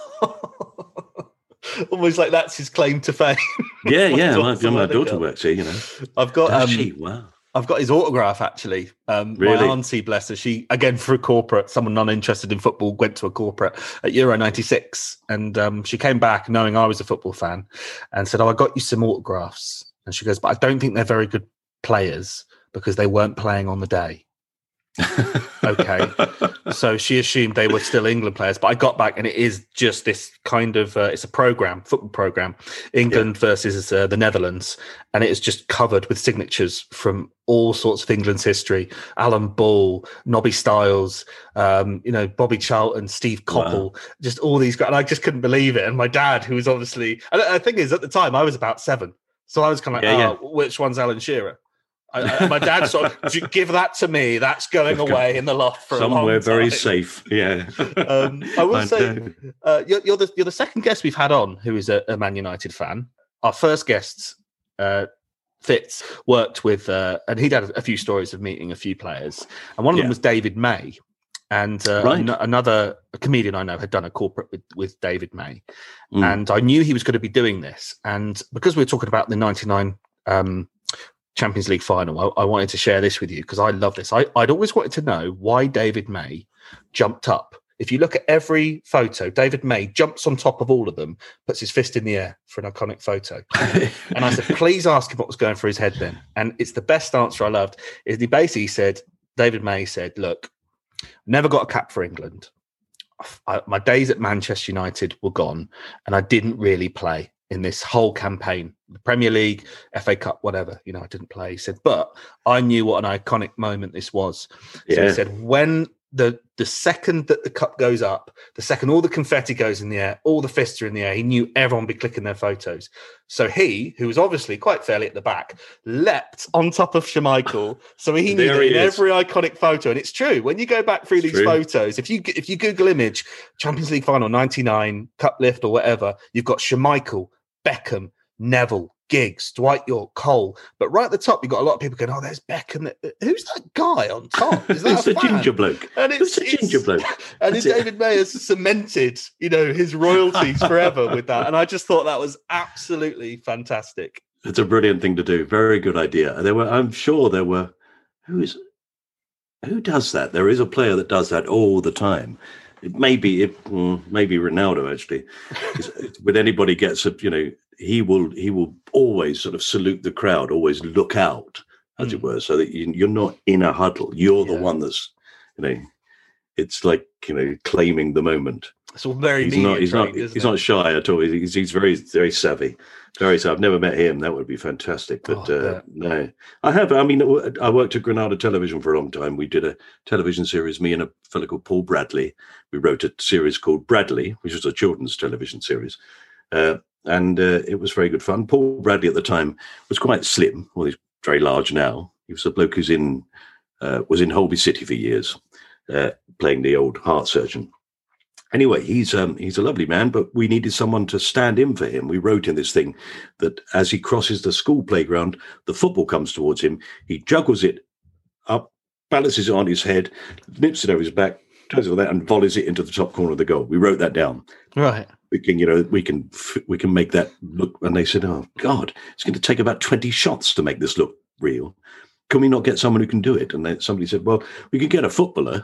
Speaker 9: Almost like that's his claim to fame.
Speaker 7: Yeah, yeah. My, my daughter works here. You know,
Speaker 9: I've got.
Speaker 7: Does
Speaker 9: Um,
Speaker 7: she? Wow.
Speaker 9: I've got his autograph actually. Um,
Speaker 7: Really?
Speaker 9: My auntie, bless her, she again for a corporate, someone not interested in football went to a corporate at Euro ninety-six, and um, she came back knowing I was a football fan, and said, "Oh, I got you some autographs." And she goes, "But I don't think they're very good players because they weren't playing on the day." Okay, so she assumed they were still England players, but I got back and it is just this kind of uh, it's a program, football program, England yeah. versus uh, the Netherlands, and it is just covered with signatures from all sorts of England's history: Alan Ball, Nobby Stiles, um, you know, Bobby Charlton, Steve Coppell, wow. just all these guys. And I just couldn't believe it. And my dad, who was obviously, and the thing is, at the time I was about seven, so I was kind of like,
Speaker 7: yeah,
Speaker 9: oh,
Speaker 7: yeah.
Speaker 9: which one's Alan Shearer? I, I, my dad sort of, give that to me. That's going away in the loft for
Speaker 7: somewhere
Speaker 9: a long time.
Speaker 7: very safe. Yeah.
Speaker 9: um, I will
Speaker 7: I
Speaker 9: say uh, you're, you're the you're the second guest we've had on who is a, a Man United fan. Our first guest, uh, Fitz, worked with, uh, and he'd had a few stories of meeting a few players, and one of
Speaker 7: Yeah.
Speaker 9: them was David May, and uh,
Speaker 7: Right.
Speaker 9: an- another comedian I know had done a corporate with, with David May,
Speaker 7: Mm.
Speaker 9: and I knew he was going to be doing this, and because we were talking about the ninety-nine. Um, Champions League final, I, I wanted to share this with you because I love this. I, I'd always wanted to know why David May jumped up. If you look at every photo, David May jumps on top of all of them, puts his fist in the air for an iconic photo. And I said, please ask him what was going through his head then. And it's the best answer I loved. Is he basically said, David May said, look, never got a cap for England. I, my days at Manchester United were gone and I didn't really play in this whole campaign, the Premier League, F A Cup, whatever, you know, I didn't play. He said, but I knew what an iconic moment this was. So
Speaker 7: Yeah.
Speaker 9: he said, when the the second that the cup goes up, the second all the confetti goes in the air, all the fists are in the air, he knew everyone would be clicking their photos. So he, who was obviously quite fairly at the back, leapt on top of Schmeichel. So he knew
Speaker 7: There
Speaker 9: that
Speaker 7: he
Speaker 9: in
Speaker 7: is.
Speaker 9: every iconic photo, and it's true, when you go back through
Speaker 7: It's
Speaker 9: these
Speaker 7: true.
Speaker 9: photos, if you if you Google image, Champions League final ninety-nine, cup lift or whatever, you've got Schmeichel, Beckham, Neville, Giggs, Dwight York, Cole. But right at the top, you've got a lot of people going, oh, there's Beckham. Who's that guy on top? Is that
Speaker 7: It's
Speaker 9: a
Speaker 7: a
Speaker 9: fan?
Speaker 7: ginger bloke.
Speaker 9: And
Speaker 7: It's a ginger bloke.
Speaker 9: And
Speaker 7: That's it.
Speaker 9: David May has cemented, you know, his royalties forever with that. And I just thought that was absolutely fantastic.
Speaker 7: It's a brilliant thing to do. Very good idea. There were, I'm sure there were, who is, who does that? There is a player that does that all the time. It may be, it, mm, maybe Ronaldo actually. When anybody gets a, you know, he will, he will always sort of salute the crowd, always look out, as
Speaker 9: Mm.
Speaker 7: it were, so that you, you're not in a huddle. You're the
Speaker 9: Yeah.
Speaker 7: one that's, you know, it's like, you know, claiming the moment.
Speaker 9: It's all very
Speaker 7: He's
Speaker 9: media
Speaker 7: not. He's not.
Speaker 9: trained, isn't
Speaker 7: He's
Speaker 9: it?
Speaker 7: not shy at all. He's, he's very, very savvy. Very savvy. I've never met him. That would be fantastic. But
Speaker 9: Oh, I
Speaker 7: uh,
Speaker 9: bet.
Speaker 7: no, I have. I mean, I worked at Granada Television for a long time. We did a television series. Me and a fellow called Paul Bradley. We wrote a series called Bradley, which was a children's television series, uh, and uh, it was very good fun. Paul Bradley at the time was quite slim. Well, he's very large now. He was a bloke who's in uh, was in Holby City for years, uh, playing the old heart surgeon. Anyway, he's um, he's a lovely man, but we needed someone to stand in for him. We wrote in this thing that as he crosses the school playground, the football comes towards him. He juggles it up, balances it on his head, nips it over his back, turns it like that, and volleys it into the top corner of the goal. We wrote that down.
Speaker 9: Right.
Speaker 7: We can, you know, we can we can make that look. And they said, "Oh God, it's going to take about twenty shots to make this look real. Can we not get someone who can do it?" And then somebody said, "Well, we could get a footballer."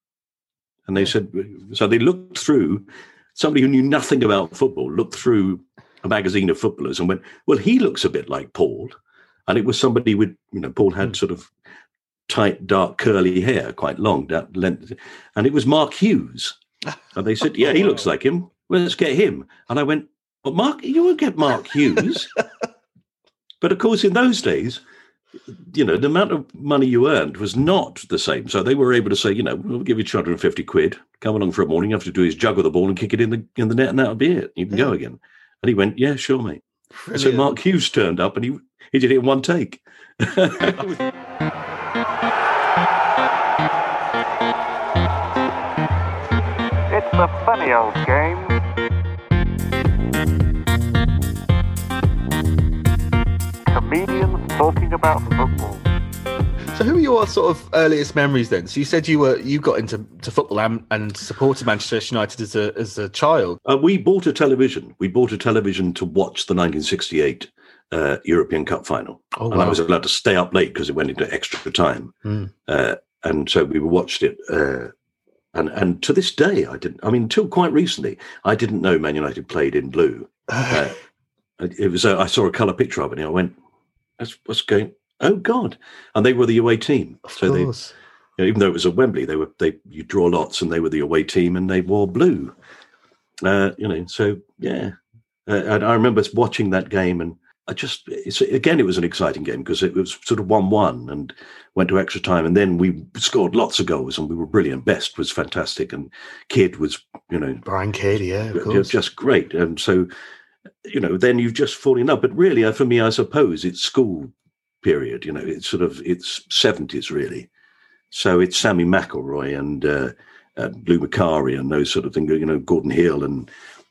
Speaker 7: And they said, so they looked through, somebody who knew nothing about football looked through a magazine of footballers and went, well, he looks a bit like Paul. And it was somebody with, you know, Paul had sort of tight, dark, curly hair, quite long, that length. And it was Mark Hughes. And they said, yeah, he looks like him. Well, let's get him. And I went, well, Mark, you won't get Mark Hughes. But of course, in those days, you know, the amount of money you earned was not the same. So they were able to say, you know, we'll give you two hundred fifty quid. Come along for a morning. You have to do is juggle the ball and kick it in the in the net, and that'll be it. You can
Speaker 9: Yeah.
Speaker 7: go again. And he went, yeah, sure, mate. And so
Speaker 9: Brilliant.
Speaker 7: Mark Hughes turned up and he he did it in one take.
Speaker 10: It's a funny old game. Comedians talking about football.
Speaker 9: So, who are your sort of earliest memories then? So, you said you were you got into to football and, and supported Manchester United as a as a child.
Speaker 7: Uh, we bought a television. We bought a television to watch the nineteen sixty-eight uh, European Cup final,
Speaker 9: Oh,
Speaker 7: and I
Speaker 9: wow.
Speaker 7: was allowed to stay up late because it went into extra time.
Speaker 9: Mm.
Speaker 7: Uh, and so we watched it. Uh, and and to this day, I didn't. I mean, until quite recently, I didn't know Man United played in blue. Uh, it was. Uh, I saw a colour picture of it, and I went, "That's what's going." Oh God! And they were the away team.
Speaker 9: Of
Speaker 7: so
Speaker 9: course.
Speaker 7: they, you know, even though it was at Wembley, they were they you draw lots, and they were the away team, and they wore blue. Uh, you know, so yeah. Uh, and I remember watching that game, and I just it's, again it was an exciting game because it was sort of one-one and went to extra time, and then we scored lots of goals, and we were brilliant. Best was fantastic, and Kidd was you know
Speaker 9: Brian Kidd, yeah, of course,
Speaker 7: just great. And so you know, then you've just fallen in love. But really, uh, for me, I suppose it's school period. You know, it's sort of it's seventies really. So it's Sammy McElroy and uh, uh, Lou Macari and those sort of things. You know, Gordon Hill and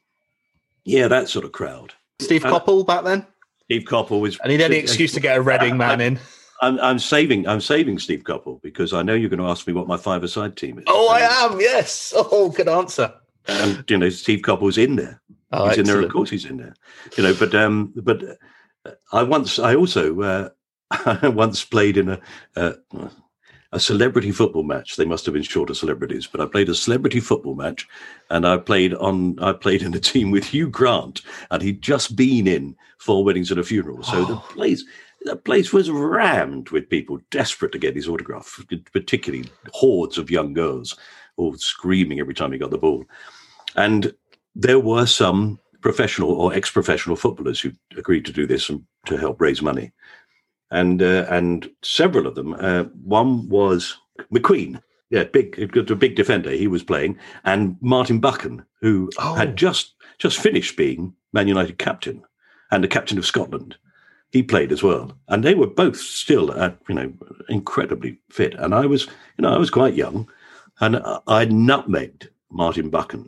Speaker 7: yeah, that sort of crowd.
Speaker 9: Steve
Speaker 7: And-
Speaker 9: Coppell back then.
Speaker 7: Steve Coppell was.
Speaker 9: I need any excuse to get a Reading man in.
Speaker 7: I'm, I'm saving. I'm saving Steve Coppell because I know you're going to ask me what my five-a-side team is.
Speaker 9: Oh, I am. Yes. Oh, good answer.
Speaker 7: And you know, Steve Coppell's in there.
Speaker 9: Oh,
Speaker 7: he's in there. Of
Speaker 9: excellent.
Speaker 7: course, he's in there. You know, but um, but I once, I also, uh, I once played in a uh, a celebrity football match. They must have been short of celebrities, but I played a celebrity football match, and I played on. I played in a team with Hugh Grant, and he'd just been in Four Weddings and a Funeral. So
Speaker 9: Oh.
Speaker 7: the place, the place was rammed with people desperate to get his autograph, particularly hordes of young girls, all screaming every time he got the ball, and there were some professional or ex-professional footballers who agreed to do this and to help raise money. And uh, and several of them. Uh, one was McQueen, yeah, big, a big defender. He was playing, and Martin Buchan, who
Speaker 9: Oh.
Speaker 7: had just just finished being Man United captain and the captain of Scotland. He played as well, and they were both still, at, you know, incredibly fit. And I was, you know, I was quite young, and I nutmegged Martin Buchan.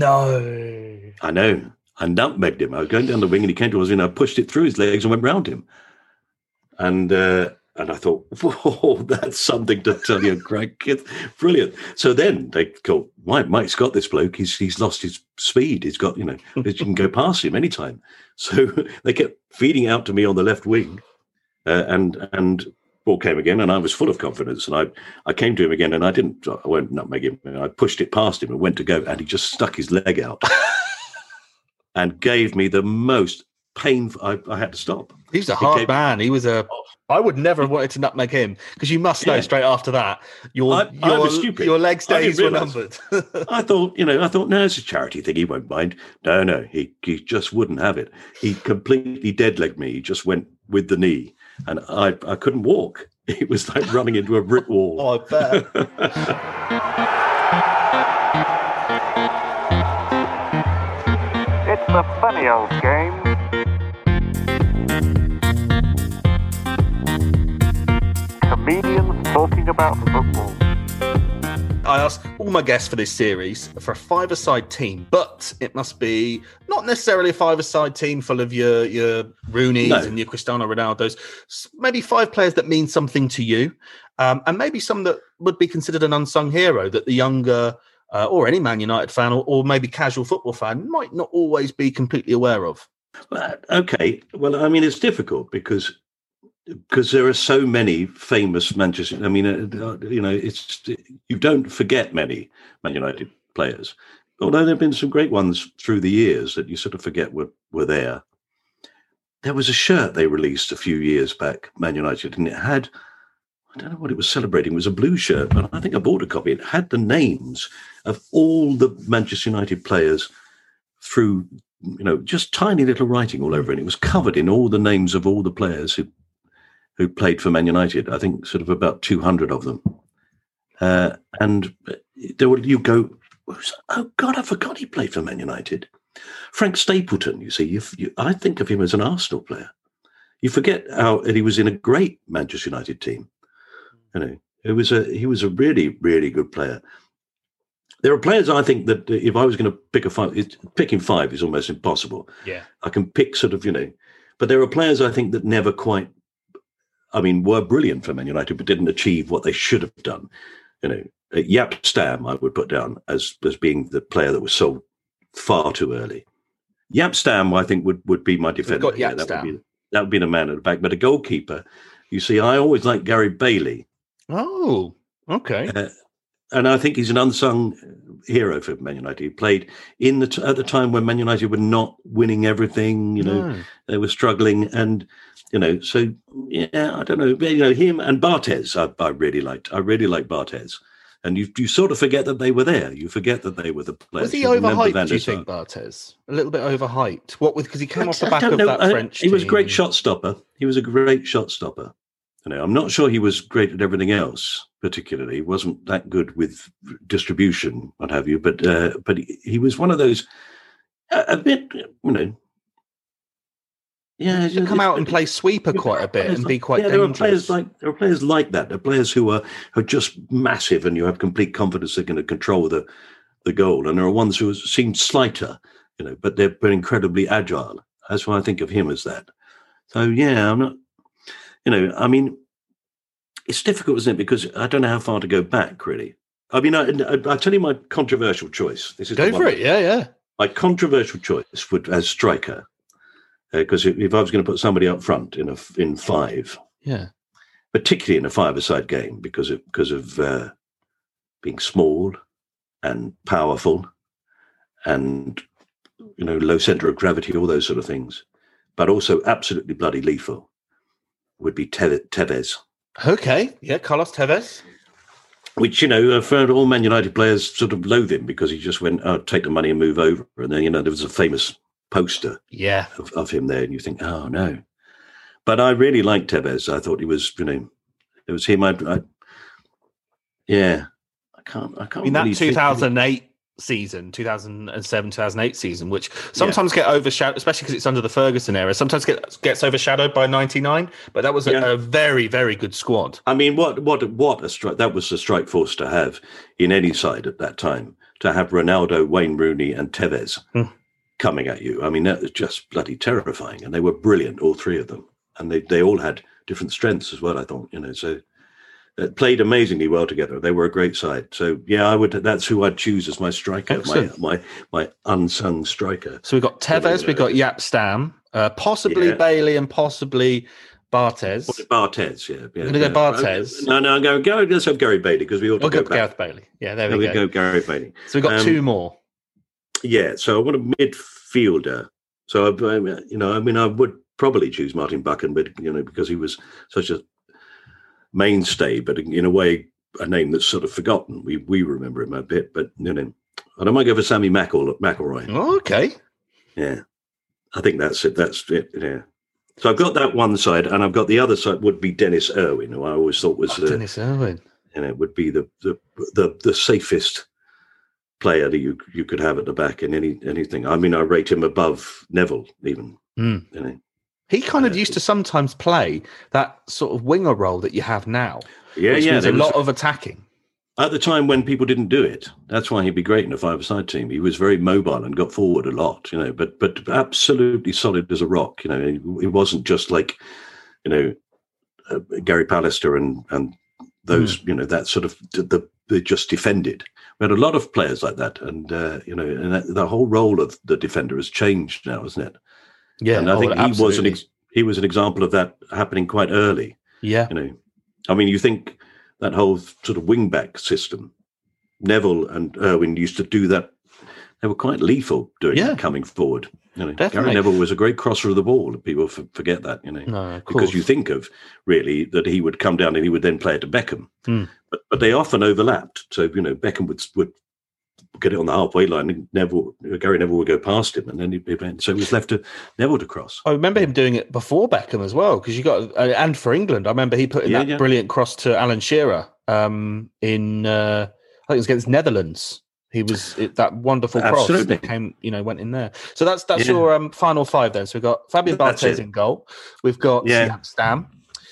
Speaker 9: No.
Speaker 7: I know. I nutmegged him. I was going down the wing, and he came towards me, and I pushed it through his legs and went round him. And uh, and I thought, whoa, that's something to tell your grandkids. Brilliant. So then they go, Mike, Mike's got this bloke. He's he's lost his speed. He's got, you know, you can go past him anytime. So they kept feeding out to me on the left wing. Uh, and and ball came again, and I was full of confidence. And I, I came to him again, and I didn't, I won't nutmeg him. I pushed it past him and went to go, and he just stuck his leg out and gave me the most painful. I, I had to stop.
Speaker 9: He was a hard
Speaker 7: gave-
Speaker 9: man. He was a. I would never have wanted to nutmeg him because you must know
Speaker 7: Yeah.
Speaker 9: straight after that your
Speaker 7: I- I
Speaker 9: your,
Speaker 7: was stupid.
Speaker 9: your legs
Speaker 7: I didn't
Speaker 9: days were
Speaker 7: realise.
Speaker 9: numbered.
Speaker 7: I thought, you know, I thought, no, it's a charity thing. He won't mind. No, no, he he just wouldn't have it. He completely dead-legged me. He just went with the knee, and I I couldn't walk. It was like running into a brick wall.
Speaker 9: Oh, I bet.
Speaker 10: It's the funny old game. Comedians talking about football.
Speaker 9: I ask all my guests for this series for a five-a-side team, but it must be not necessarily a five-a-side team full of your your Rooneys
Speaker 7: No.
Speaker 9: and your Cristiano Ronaldos. S- Maybe five players that mean something to you, um, and maybe some that would be considered an unsung hero that the younger uh, or any Man United fan or, or maybe casual football fan might not always be completely aware of.
Speaker 7: Uh, okay, well, I mean, it's difficult because because there are so many famous Manchester. I mean, uh, you know, it's you don't forget many Man United players, although there have been some great ones through the years that you sort of forget were were there. There was a shirt they released a few years back, Man United, and it had, I don't know what it was celebrating. It was a blue shirt, but I think I bought a copy. It had the names of all the Manchester United players through, you know, just tiny little writing all over it. It was covered in all the names of all the players who who played for Man United. I think sort of about two hundred of them. Uh, and there would you go, oh God, I forgot he played for Man United. Frank Stapleton, you see, you, you, I think of him as an Arsenal player. You forget how he was in a great Manchester United team. You know, it was a he was a really, really good player. There are players I think that if I was going to pick a five, it, picking five is almost impossible.
Speaker 9: Yeah.
Speaker 7: I can pick sort of, you know, but there are players I think that never quite I mean, were brilliant for Man United, but didn't achieve what they should have done. You know, Jaap Stam, I would put down as as being the player that was sold far too early. Jaap Stam, I think, would, would be my defender.
Speaker 9: We've got
Speaker 7: yeah,
Speaker 9: Jaap
Speaker 7: that
Speaker 9: Stam.
Speaker 7: would be that would be the man at the back. But a goalkeeper, you see, I always like Gary Bailey.
Speaker 9: Oh, okay.
Speaker 7: Uh, and I think he's an unsung hero for Man United. He played in the t- at the time when Man United were not winning everything. You know,
Speaker 9: No.
Speaker 7: they were struggling, and you know, so yeah, I don't know. You know, him and Barthez, I, I really liked. I really liked Barthez, and you you sort of forget that they were there. You forget that they were the players.
Speaker 9: Was he
Speaker 7: You remember
Speaker 9: overhyped,
Speaker 7: Van
Speaker 9: do you
Speaker 7: der Sar.
Speaker 9: think, Barthez? A little bit overhyped. What with because he came
Speaker 7: I-
Speaker 9: off the
Speaker 7: I
Speaker 9: back
Speaker 7: don't
Speaker 9: of
Speaker 7: know.
Speaker 9: that
Speaker 7: I-
Speaker 9: French
Speaker 7: He was a great
Speaker 9: team.
Speaker 7: shot stopper. He was a great shot stopper. You know, I'm not sure he was great at everything else. Particularly, he wasn't that good with distribution, what have you. But uh, but he, he was one of those a, a bit, you know. Yeah,
Speaker 9: To come out and play sweeper quite a bit and be quite
Speaker 7: yeah, there are
Speaker 9: dangerous.
Speaker 7: players like there are players like that. There are players who are who are just massive, and you have complete confidence they're going to control the the goal. And there are ones who seem slighter, you know, but they're but incredibly agile. That's why I think of him as that. So yeah, I'm not. You know, I mean, it's difficult, isn't it? Because I don't know how far to go back, really. I mean, I, I, I tell you my controversial choice. This is
Speaker 9: Go
Speaker 7: the
Speaker 9: for
Speaker 7: one-
Speaker 9: it, yeah, yeah.
Speaker 7: My controversial choice would as striker, because if, if I was going to put somebody up front in a in five,
Speaker 9: Yeah.
Speaker 7: particularly in a five-a-side game, because of because of uh, being small and powerful, and you know, low centre of gravity, all those sort of things, but also absolutely bloody lethal, would be Te- Tevez.
Speaker 9: Okay, yeah, Carlos Tevez.
Speaker 7: Which, you know, I've heard all Man United players sort of loathe him because he just went, oh, take the money and move over. And then, you know, there was a famous poster
Speaker 9: Yeah.
Speaker 7: of, of him there, and you think, oh, no. But I really liked Tevez. I thought he was, you know, it was him. I, I yeah, I can't, I can't
Speaker 9: I mean, that
Speaker 7: really
Speaker 9: two
Speaker 7: think-
Speaker 9: thousand eight season, two thousand seven, two thousand eight season, which sometimes get overshadowed, especially because it's under the Ferguson era, sometimes get, gets overshadowed by ninety-nine, but that was a,
Speaker 7: Yeah.
Speaker 9: a very, very good squad.
Speaker 7: I mean, what what what a strike! That was a strike force to have in any side at that time. To have Ronaldo, Wayne Rooney, and Tevez
Speaker 9: Hmm.
Speaker 7: coming at you. I mean, that was just bloody terrifying. And they were brilliant, all three of them. And they, they all had different strengths as well. I thought, you know, so they played amazingly well together. They were a great side. So yeah, I would. That's who I'd choose as my striker, my,
Speaker 9: Excellent.
Speaker 7: my my unsung striker.
Speaker 9: So we've got Tevez, we've got Jaap Stam, uh, possibly
Speaker 7: Yeah.
Speaker 9: Bailey, and possibly Barthez.
Speaker 7: Barthez, yeah. yeah
Speaker 9: I'm gonna go
Speaker 7: yeah.
Speaker 9: Barthez.
Speaker 7: No, no, go go. Let's have Gary Bailey because we ought to
Speaker 9: We'll
Speaker 7: go
Speaker 9: go
Speaker 7: back.
Speaker 9: Gareth Bailey. Yeah, there
Speaker 7: There
Speaker 9: we
Speaker 7: we
Speaker 9: go.
Speaker 7: go, Gary Bailey.
Speaker 9: So we've got
Speaker 7: Um,
Speaker 9: two more.
Speaker 7: Yeah, so I want a midfielder. So I, I- you know, I mean, I would probably choose Martin Buchan, but you know, because he was such a mainstay, but in a way, a name that's sort of forgotten. We we remember him a bit, but you know, and I might go for Sammy McEl- McElroy.
Speaker 9: Oh, okay.
Speaker 7: Yeah, I think that's it. That's it. Yeah. So I've got that one side, and I've got the other side would be Dennis Irwin, who I always thought was
Speaker 9: Oh,
Speaker 7: the,
Speaker 9: Dennis Irwin.
Speaker 7: you know, would be the the the, the safest player that you you could have at the back in any anything. I mean, I rate him above Neville even.
Speaker 9: Mm.
Speaker 7: You know.
Speaker 9: He kind of used to sometimes play that sort of winger role that you have now.
Speaker 7: Yeah,
Speaker 9: which
Speaker 7: yeah.
Speaker 9: means a
Speaker 7: there was-
Speaker 9: lot of attacking.
Speaker 7: At the time when people didn't do it, that's why he'd be great in a five-a-side team. He was very mobile and got forward a lot, you know, but but absolutely solid as a rock. You know, he, he wasn't just like, you know, uh, Gary Pallister and and those,
Speaker 9: Hmm.
Speaker 7: you know, that sort of the they just defended. We had a lot of players like that, and uh, you know, and that, the whole role of the defender has changed now, isn't it?
Speaker 9: Yeah,
Speaker 7: and I
Speaker 9: oh,
Speaker 7: think he was an
Speaker 9: absolutely.
Speaker 7: ex- he was an example of that happening quite early.
Speaker 9: Yeah.
Speaker 7: You know, I mean, you think that whole sort of wing back system, Neville and Irwin used to do that. They were quite lethal doing
Speaker 9: Yeah.
Speaker 7: it, coming forward. You know,
Speaker 9: Definitely.
Speaker 7: Gary Neville was a great crosser of the ball. People f- forget that, you know,
Speaker 9: No, of
Speaker 7: because
Speaker 9: course.
Speaker 7: you think of really that he would come down and he would then play it to Beckham,
Speaker 9: Hmm.
Speaker 7: but but they often overlapped. So you know, Beckham would would get it on the halfway line, and Neville, Gary Neville would go past him, and then he'd be, so it was left to Neville to cross.
Speaker 9: I remember him doing it before Beckham as well, because you got uh, and for England, I remember he put in
Speaker 7: Yeah,
Speaker 9: that
Speaker 7: yeah.
Speaker 9: brilliant cross to Alan Shearer um, in uh, I think it was against Netherlands. He was it, that wonderful cross
Speaker 7: Absolutely.
Speaker 9: that came, you know, went in there. So that's that's
Speaker 7: Yeah.
Speaker 9: your um, final five then. So we've got Fabio
Speaker 7: That's
Speaker 9: Barthez
Speaker 7: it.
Speaker 9: in goal. We've got
Speaker 7: Yeah.
Speaker 9: Jaap Stam.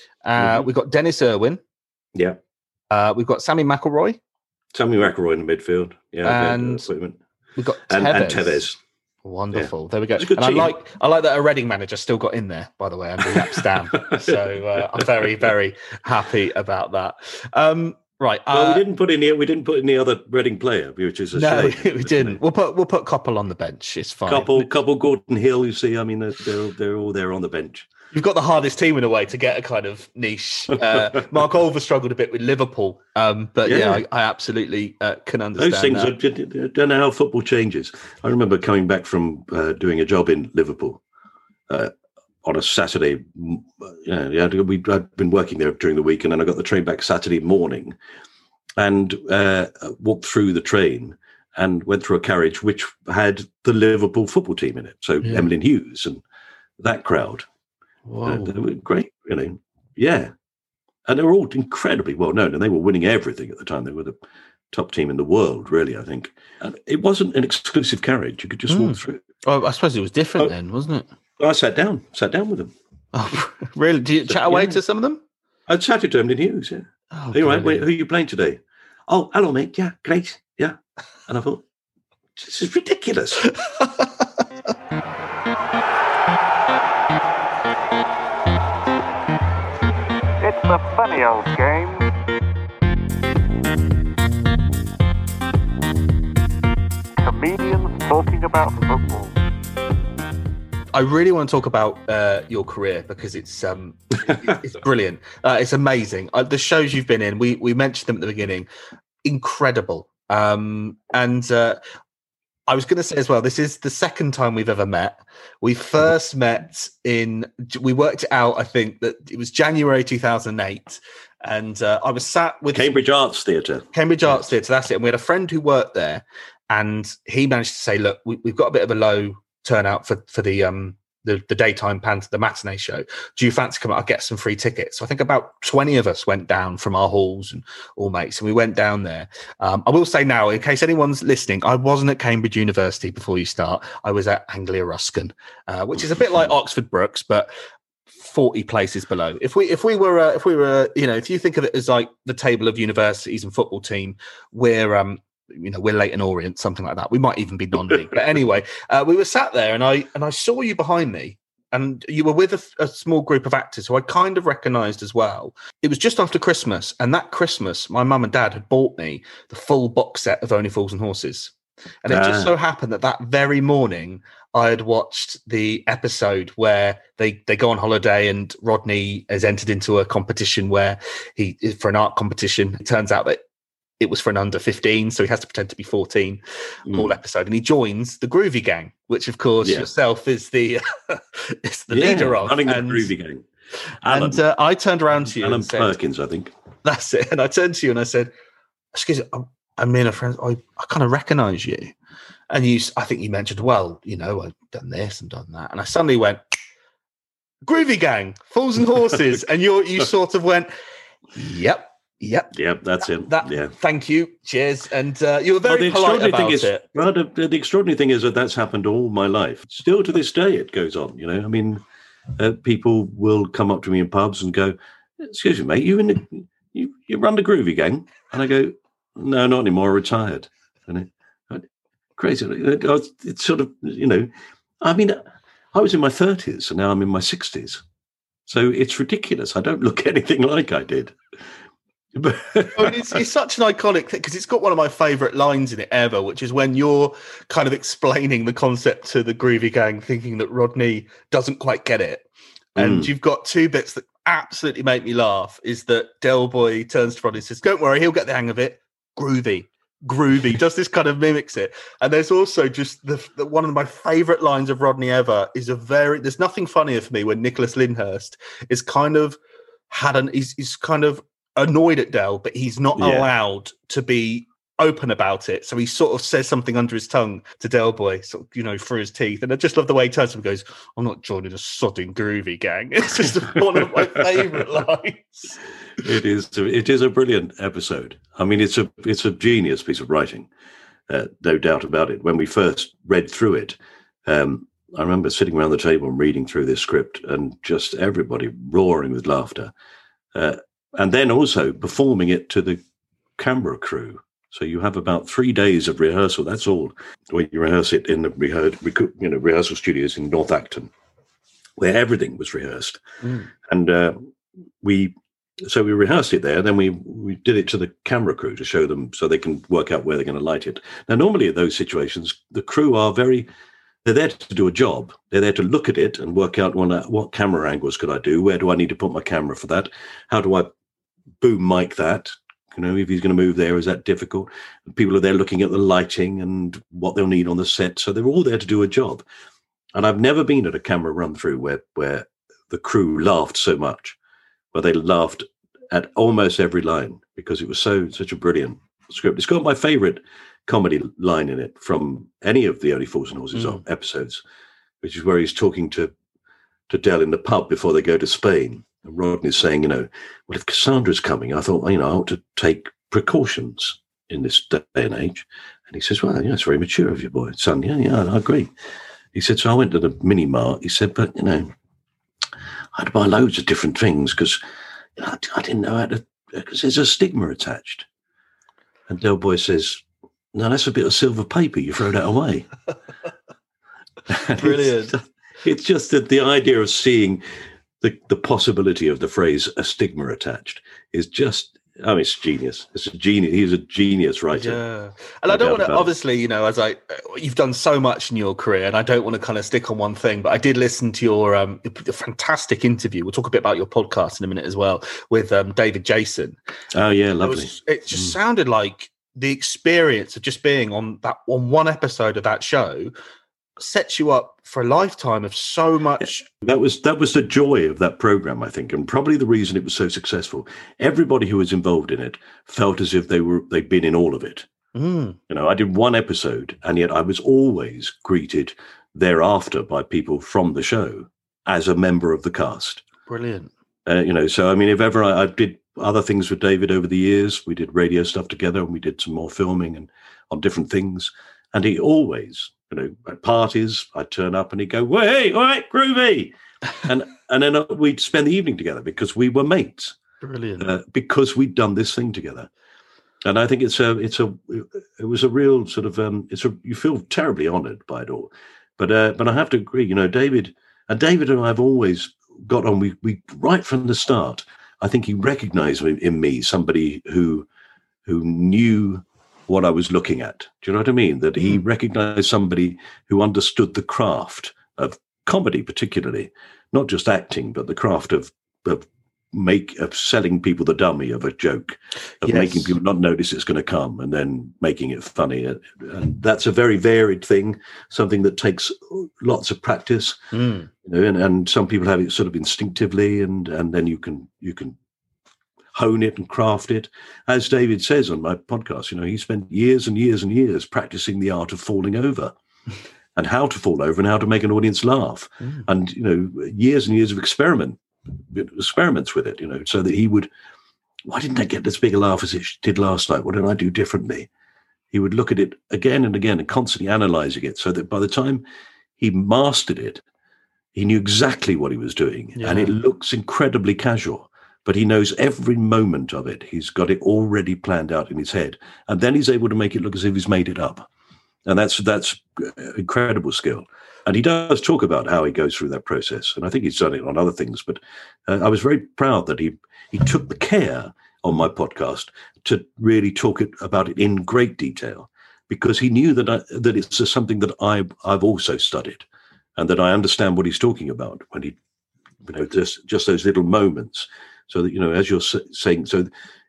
Speaker 9: Uh,
Speaker 7: Mhm.
Speaker 9: We've got Dennis Irwin.
Speaker 7: Yeah,
Speaker 9: Uh, we've got Sammy McElroy.
Speaker 7: Sammy McElroy in the midfield. Yeah,
Speaker 9: And
Speaker 7: okay, uh,
Speaker 9: We've got
Speaker 7: and,
Speaker 9: Tevez.
Speaker 7: and Tevez.
Speaker 9: Wonderful.
Speaker 7: Yeah.
Speaker 9: There we go.
Speaker 7: It's a good
Speaker 9: And I
Speaker 7: team.
Speaker 9: like I like that a Reading manager still got in there, by the way, Andy Lapstam. so uh, I'm very, very happy about that. Um, right.
Speaker 7: Well,
Speaker 9: uh,
Speaker 7: we didn't put any. We didn't put any other Reading player, which is a
Speaker 9: no,
Speaker 7: shame.
Speaker 9: we didn't. We'll put we'll put Koppel on the bench. It's fine.
Speaker 7: Couple, couple, Gordon Hill. You see, I mean, they're they're, they're all there on the bench.
Speaker 9: You've got the hardest team in a way to get a kind of niche. Uh, Mark Olver struggled a bit with Liverpool, um, but yeah,
Speaker 7: Yeah.
Speaker 9: I, I absolutely uh, can understand
Speaker 7: Those things,
Speaker 9: that.
Speaker 7: I, I don't know how football changes. I remember coming back from uh, doing a job in Liverpool uh, on a Saturday. Yeah, yeah, we I'd been working there during the week, and then I got the train back Saturday morning, and uh, walked through the train and went through a carriage which had the Liverpool football team in it. So
Speaker 9: Yeah.
Speaker 7: Emlyn Hughes and that crowd.
Speaker 9: Whoa.
Speaker 7: Uh, they were great, you know. Yeah. And they were all incredibly well known, and they were winning everything at the time. They were the top team in the world, really, I think. And it wasn't an exclusive carriage. You could just
Speaker 9: Mm.
Speaker 7: walk through.
Speaker 9: Well, I suppose it was different
Speaker 7: Oh.
Speaker 9: then, wasn't it?
Speaker 7: I sat down, sat down with them.
Speaker 9: Oh, really? Did you chat away
Speaker 7: Yeah.
Speaker 9: to some of them?
Speaker 7: I'd chatted to Emlyn Hughes, yeah.
Speaker 9: Oh,
Speaker 7: Hey, right, wait,
Speaker 9: brilliant.
Speaker 7: who are you playing today? Oh, hello, mate. Yeah, great. Yeah. And I thought, this is ridiculous.
Speaker 10: It's a funny old game. Comedians talking about football.
Speaker 9: I really want to talk about uh, your career because it's um, it- it's brilliant. Uh, it's amazing. Uh, the shows you've been in, we we mentioned them at the beginning, incredible. Um, and uh, I was going to say as well, this is the second time we've ever met. We first met in, we worked it out, I think, that it was January two thousand eight. And uh, I was sat with
Speaker 7: Cambridge Arts Theatre.
Speaker 9: Cambridge Arts Theatre, that's it. And we had a friend who worked there, and he managed to say, look, we, we've got a bit of a low turnout for, for the um the, the daytime pan the matinee show. Do you fancy coming? I'll get some free tickets. So I think about twenty of us went down from our halls and all mates, and we went down there. Um, I will say now, in case anyone's listening, I wasn't at Cambridge University before you start. I was at Anglia Ruskin, uh, which is a bit like Oxford Brookes, but forty places below. If we if we were uh, if we were you know if you think of it as like the table of universities and football team, we're um you know we're Leyton Orient, something like that. We might even be non-league. But anyway, uh, we were sat there, and I and I saw you behind me, and you were with a, a small group of actors who I kind of recognised as well. It was just after Christmas, and that Christmas, my mum and dad had bought me the full box set of Only Fools and Horses. And it just
Speaker 7: Ah.
Speaker 9: so happened that that very morning, I had watched the episode where they, they go on holiday and Rodney has entered into a competition where he, for an art competition, it turns out that it was for an under fifteen, so he has to pretend to be fourteen
Speaker 7: Mm.
Speaker 9: all episode. And he joins the Groovy Gang, which, of course,
Speaker 7: Yeah.
Speaker 9: yourself is the is the
Speaker 7: Yeah,
Speaker 9: leader of.
Speaker 7: running the
Speaker 9: and
Speaker 7: Groovy Gang. Alan,
Speaker 9: and uh, I turned around to you
Speaker 7: Alan
Speaker 9: and said,
Speaker 7: Perkins, I think.
Speaker 9: that's it. And I turned to you and I said, excuse me, I'm, I'm in a friend. I, I kind of recognize you. And you, I think you mentioned, well, you know, I've done this and done that. And I suddenly went, Groovy Gang, Fools and Horses. And you you sort of went, yep, yep.
Speaker 7: Yep, that's it.
Speaker 9: That,
Speaker 7: yeah.
Speaker 9: Thank you. Cheers. And uh, you were very
Speaker 7: Well,
Speaker 9: polite about
Speaker 7: thing is,
Speaker 9: it.
Speaker 7: well, the, the extraordinary thing is that that's happened all my life. Still to this day, it goes on. You know, I mean, uh, people will come up to me in pubs and go, "Excuse me, mate, you in the, you you run the Groovy Gang?" And I go, "No, not anymore. Retired." And it, crazy. It's sort of, you know, I mean, I was in my thirties and now I'm in my sixties, so it's ridiculous. I don't look anything like I did.
Speaker 9: I mean, it's, it's such an iconic thing because it's got one of my favourite lines in it ever, which is when you're kind of explaining the concept to the Groovy Gang, thinking that Rodney doesn't quite get it. And
Speaker 7: Mm.
Speaker 9: you've got two bits that absolutely make me laugh. Is that Del Boy turns to Rodney and says, "Don't worry, he'll get the hang of it." Groovy. Groovy. Does this kind of mimics it. And there's also just the, the one of my favourite lines of Rodney ever is a very, there's nothing funnier for me when Nicholas Lyndhurst is kind of had an, he's, he's kind of annoyed at Del, but he's not
Speaker 7: Yeah.
Speaker 9: allowed to be open about it. So he sort of says something under his tongue to Del Boy, sort of, you know, through his teeth. And I just love the way he turns to him and goes, "I'm not joining a sodding Groovy Gang." It's just one of my favourite lines.
Speaker 7: It is. It is a brilliant episode. I mean, it's a it's a genius piece of writing, uh, no doubt about it. When we first read through it, um, I remember sitting around the table and reading through this script, and just everybody roaring with laughter, uh, and then also performing it to the camera crew So you have about three days of rehearsal. That's all. When you rehearse it in the rehearsal, you know, rehearsal studios in North Acton, where everything was rehearsed. Mm. And uh, we, so we rehearsed it there. Then we, we did it to the camera crew to show them so they can work out where they're going to light it. Now, normally in those situations, the crew are very, they're there to do a job. They're there to look at it and work out what, what camera angles could I do? Where do I need to put my camera for that? How do I boom mic that? You know, if he's going to move there, is that difficult? People are there looking at the lighting and what they'll need on the set. So they're all there to do a job. And I've never been at a camera run through where, where the crew laughed so much, where they laughed at almost every line because it was so such a brilliant script. It's got my favorite comedy line in it from any of the Only Fools and Horses mm. episodes, which is where he's talking to, to Del in the pub before they go to Spain. And Rodney's saying, you know, well, if Cassandra's coming, I thought, you know, I ought to take precautions in this day and age. And he says, well, yeah, it's very mature of you, boy, son. Yeah, yeah, I agree. He said, so I went to the mini mart. He said, but, you know, I had to buy loads of different things because you know, I, I didn't know how to, because there's a stigma attached. And Del Boy says, no, that's a bit of silver paper. You throw that away.
Speaker 9: Brilliant.
Speaker 7: It's, it's just that the idea of seeing the, the possibility of the phrase a stigma attached is just, I mean, it's genius. It's a genius. He's a genius writer.
Speaker 9: Yeah. And I don't want to, obviously, you know, as I, you've done so much in your career and I don't want to kind of stick on one thing, but I did listen to your um, fantastic interview. We'll talk a bit about your podcast in a minute as well with um, David Jason.
Speaker 7: Oh, yeah. Lovely.
Speaker 9: It, was, it just mm. sounded like the experience of just being on that on one episode of that show sets you up for a lifetime of so much.
Speaker 7: That was that was the joy of that program, I think, and probably the reason it was so successful. Everybody who was involved in it felt as if they were they'd been in all of it.
Speaker 9: Mm.
Speaker 7: You know, I did one episode, and yet I was always greeted thereafter by people from the show as a member of the cast.
Speaker 9: Brilliant.
Speaker 7: Uh, you know, so I mean, if ever I, I did other things with David over the years, we did radio stuff together, and we did some more filming and on different things, and he always. You know, at parties, I'd turn up and he'd go, well, hey, all right, groovy. and and then we'd spend the evening together because we were mates.
Speaker 9: Brilliant.
Speaker 7: Uh, because we'd done this thing together. And I think it's a, it's a, it was a real sort of, um, it's a, you feel terribly honored by it all. But, uh, but I have to agree, you know, David, and David and I have always got on, we, we, right from the start, I think he recognized in, in me somebody who, who knew what I was looking at. Do you know what I mean? That he recognized somebody who understood the craft of comedy, particularly, not just acting, but the craft of of make of selling people the dummy of a joke, of
Speaker 9: yes.
Speaker 7: making people not notice it's going to come and then making it funny. And that's a very varied thing, something that takes lots of practice.
Speaker 9: Mm.
Speaker 7: You know, and, and some people have it sort of instinctively, and and then you can you can hone it and craft it. As David says on my podcast, you know, he spent years and years and years practicing the art of falling over and how to fall over and how to make an audience laugh.
Speaker 9: Mm.
Speaker 7: And, you know, years and years of experiment, experiments with it, you know, so that he would, why didn't I get as big a laugh as it did last night? What did I do differently? He would look at it again and again and constantly analyzing it so that by the time he mastered it, he knew exactly what he was doing.
Speaker 9: Yeah.
Speaker 7: And it looks incredibly casual. But he knows every moment of it. He's got it already planned out in his head. And then he's able to make it look as if he's made it up. And that's that's incredible skill. And he does talk about how he goes through that process. And I think he's done it on other things. But uh, I was very proud that he, he took the care on my podcast to really talk it, about it in great detail, because he knew that I, that it's something that I, I've also studied and that I understand what he's talking about when he, you know, just, just those little moments. So that, you know, as you're saying, so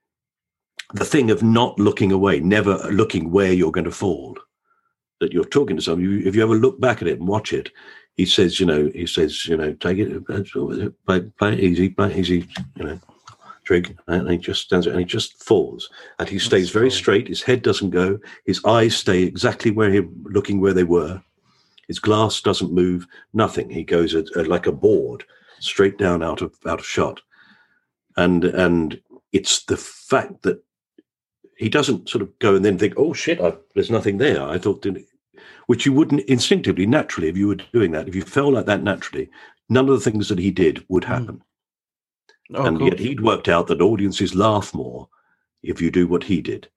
Speaker 7: the thing of not looking away, never looking where you're going to fall, that you're talking to someone, you, if you ever look back at it and watch it, he says, you know, he says, you know, take it, play, play it easy, play it easy, you know, trig, and he just stands there and he just falls. And he stays That's very cool. straight, his head doesn't go, his eyes stay exactly where he looking where they were, his glass doesn't move, nothing. He goes at, at like a board, straight down out of out of shot. And and it's the fact that he doesn't sort of go and then think, oh, shit, I, there's nothing there. I thought, which you wouldn't instinctively, naturally, if you were doing that, if you felt like that naturally, none of the things that he did would happen. Mm. Oh, and cool. Yet he'd worked out that audiences laugh more if you do what he did.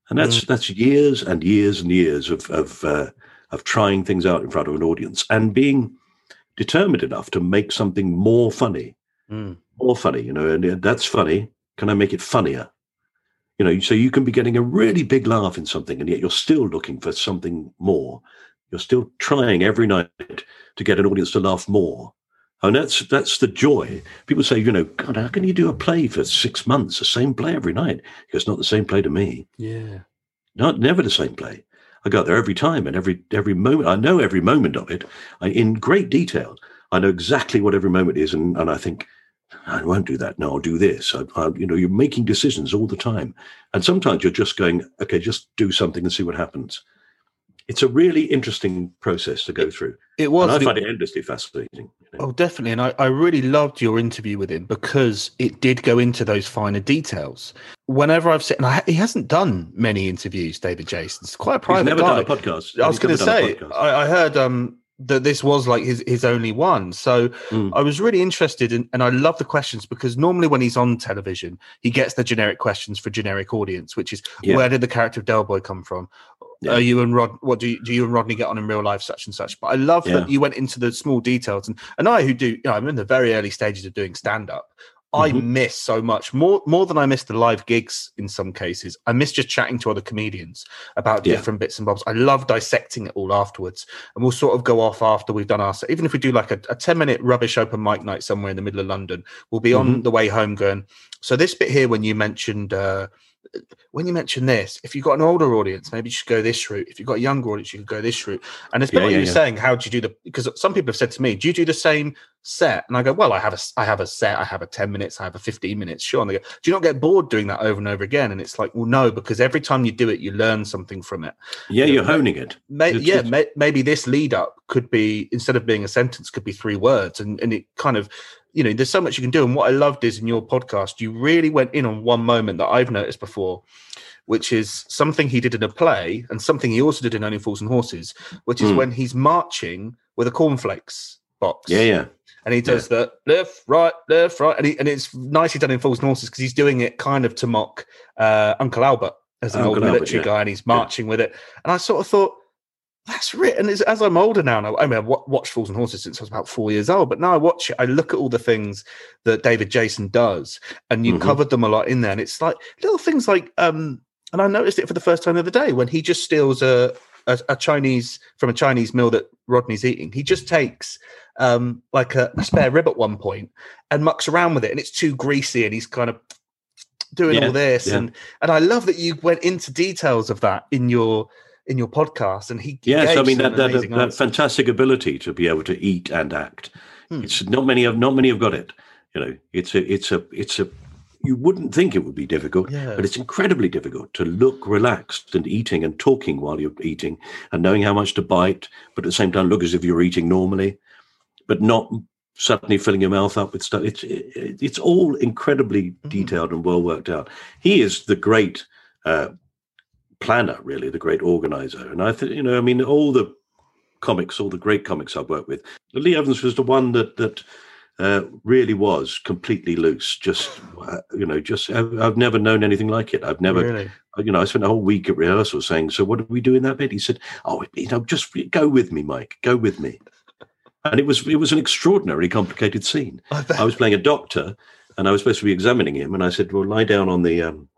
Speaker 7: And that's
Speaker 9: Mm.
Speaker 7: that's years and years and years of of uh, of trying things out in front of an audience and being determined enough to make something more funny,
Speaker 9: Mm.
Speaker 7: more funny. You know, and that's funny. Can I make it funnier? You know, so you can be getting a really big laugh in something, and yet you're still looking for something more. You're still trying every night to get an audience to laugh more. And that's that's the joy. People say, you know, God, how can you do a play for six months, the same play every night? It's not the same play to me.
Speaker 9: Yeah.
Speaker 7: Not never the same play. I go there every time, and every every moment. I know every moment of it I, in great detail. I know exactly what every moment is, and, and I think, I won't do that. No, I'll do this. I, I, you know, you're making decisions all the time, and sometimes you're just going, okay, just do something and see what happens. It's a really interesting process to go through.
Speaker 9: It was.
Speaker 7: And I find it endlessly fascinating. You know?
Speaker 9: Oh, definitely. And I, I really loved your interview with him because it did go into those finer details. Whenever I've seen, and I, he hasn't done many interviews, David Jason. It's quite a private
Speaker 7: He's never
Speaker 9: guy.
Speaker 7: done a podcast.
Speaker 9: I was
Speaker 7: He's
Speaker 9: going to
Speaker 7: never done a
Speaker 9: say,
Speaker 7: podcast.
Speaker 9: I, I heard um, that this was like his, his only one. So
Speaker 7: Mm.
Speaker 9: I was really interested in, and I love the questions because normally when he's on television, he gets the generic questions for generic audience, which is,
Speaker 7: Yeah.
Speaker 9: where did the character of Del Boy come from?
Speaker 7: Yeah.
Speaker 9: Are you and Rod? What do you, do you and Rodney get on in real life? Such and such. But I love
Speaker 7: Yeah.
Speaker 9: that you went into the small details, and and I who do, you know, I'm in the very early stages of doing stand up. I
Speaker 7: Mhm.
Speaker 9: miss so much more more than I miss the live gigs. In some cases, I miss just chatting to other comedians about
Speaker 7: Yeah.
Speaker 9: different bits and bobs. I love dissecting it all afterwards, and we'll sort of go off after we've done our. Even if we do like a, a ten minute rubbish open mic night somewhere in the middle of London, we'll be on
Speaker 7: Mhm.
Speaker 9: the way home going. So this bit here, when you mentioned. Uh, When you mention this, if you've got an older audience, maybe you should go this route. If you've got a younger audience, you could go this route. And it's been
Speaker 7: Yeah,
Speaker 9: what
Speaker 7: yeah,
Speaker 9: you were
Speaker 7: yeah.
Speaker 9: saying. How do you do the? Because some people have said to me, "Do you do the same set?" And I go, "Well, I have a, I have a set. I have a ten minutes. I have a fifteen minutes. Sure." And they go, "Do you not get bored doing that over and over again?" And it's like, well, no, because every time you do it, you learn something from it.
Speaker 7: Yeah,
Speaker 9: You
Speaker 7: you're
Speaker 9: know,
Speaker 7: honing it.
Speaker 9: May,
Speaker 7: It's-
Speaker 9: yeah,
Speaker 7: it's-
Speaker 9: may, maybe this lead up could be, instead of being a sentence, could be three words, and and it kind of, you know, there's so much you can do. And what I loved is in your podcast, you really went in on one moment that I've noticed before, which is something he did in a play and something he also did in Only Fools and Horses, which is
Speaker 7: Mm.
Speaker 9: when he's marching with a cornflakes box.
Speaker 7: Yeah, yeah.
Speaker 9: And he does the left, right, left, right. And, he, and it's nicely done in Fools and Horses because he's doing it kind of to mock uh, Uncle Albert as an
Speaker 7: Uncle
Speaker 9: old
Speaker 7: Albert,
Speaker 9: military
Speaker 7: yeah.
Speaker 9: guy, and he's marching with it. And I sort of thought, that's written. As, as I'm older now, and I, I mean, I've wa- watched Fools and Horses since I was about four years old, but now I watch it, I look at all the things that David Jason does, and you
Speaker 7: Mhm.
Speaker 9: covered them a lot in there. And it's like little things like, um, and I noticed it for the first time the other day when he just steals a, a, a Chinese from a Chinese meal that Rodney's eating. He just takes um, like a, a spare rib at one point and mucks around with it, and it's too greasy, and he's kind of doing
Speaker 7: Yeah,
Speaker 9: all this.
Speaker 7: yeah.
Speaker 9: And and I love that you went into details of that in your in your podcast. And he
Speaker 7: Yes, I
Speaker 9: gave
Speaker 7: mean
Speaker 9: some
Speaker 7: that that,
Speaker 9: amazing
Speaker 7: that
Speaker 9: answers.
Speaker 7: fantastic ability to be able to eat and act.
Speaker 9: Hmm.
Speaker 7: It's not many have not many have got it. You know, it's a it's a it's a. You wouldn't think it would be difficult,
Speaker 9: Yeah.
Speaker 7: but it's incredibly difficult to look relaxed and eating and talking while you're eating and knowing how much to bite, but at the same time look as if you're eating normally, but not suddenly filling your mouth up with stuff. It's it, it's all incredibly detailed and well worked out. He is the great uh, planner, really, the great organizer. And I think, you know, I mean, all the comics, all the great comics I've worked with, Lee Evans was the one that that uh, really was completely loose. Just, uh, you know, just I've, I've never known anything like it. I've never,
Speaker 9: Really?
Speaker 7: you know, I spent a whole week at rehearsal saying, so what did we do in that bit? He said, oh, you know, just go with me, Mike, go with me. And it was it was an extraordinarily complicated scene.
Speaker 9: I bet.
Speaker 7: I was playing a doctor, and I was supposed to be examining him, and I said, well, lie down on the um,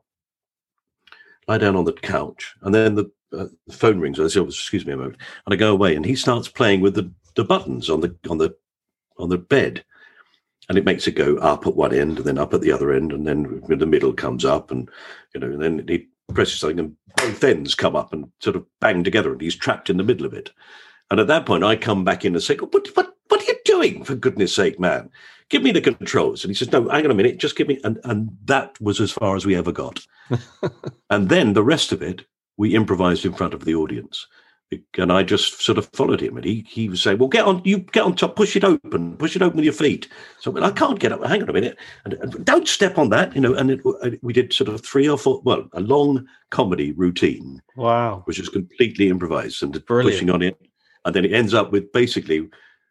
Speaker 7: lie down on the couch, and then the, uh, the phone rings. I said, excuse me a moment, and I go away, and he starts playing with the, the buttons on the on the on the bed, and it makes it go up at one end and then up at the other end, and then the middle comes up, and you know, and then he presses something, and both ends come up and sort of bang together, and he's trapped in the middle of it. And at that point, I come back in and say, what, what, what are you doing, for goodness sake, man? Give me the controls. And he says, no, hang on a minute, just give me. And, and that was as far as we ever got. And then the rest of it, we improvised in front of the audience. And I just sort of followed him. And he he was saying, well, get on, you get on top, push it open, push it open with your feet. So well, I can't get up. Hang on a minute. And, and don't step on that, you know. And it, we did sort of three or four, well, a long comedy routine.
Speaker 9: Wow.
Speaker 7: Which is completely improvised and
Speaker 9: Brilliant.
Speaker 7: pushing on it. And then it ends up with basically,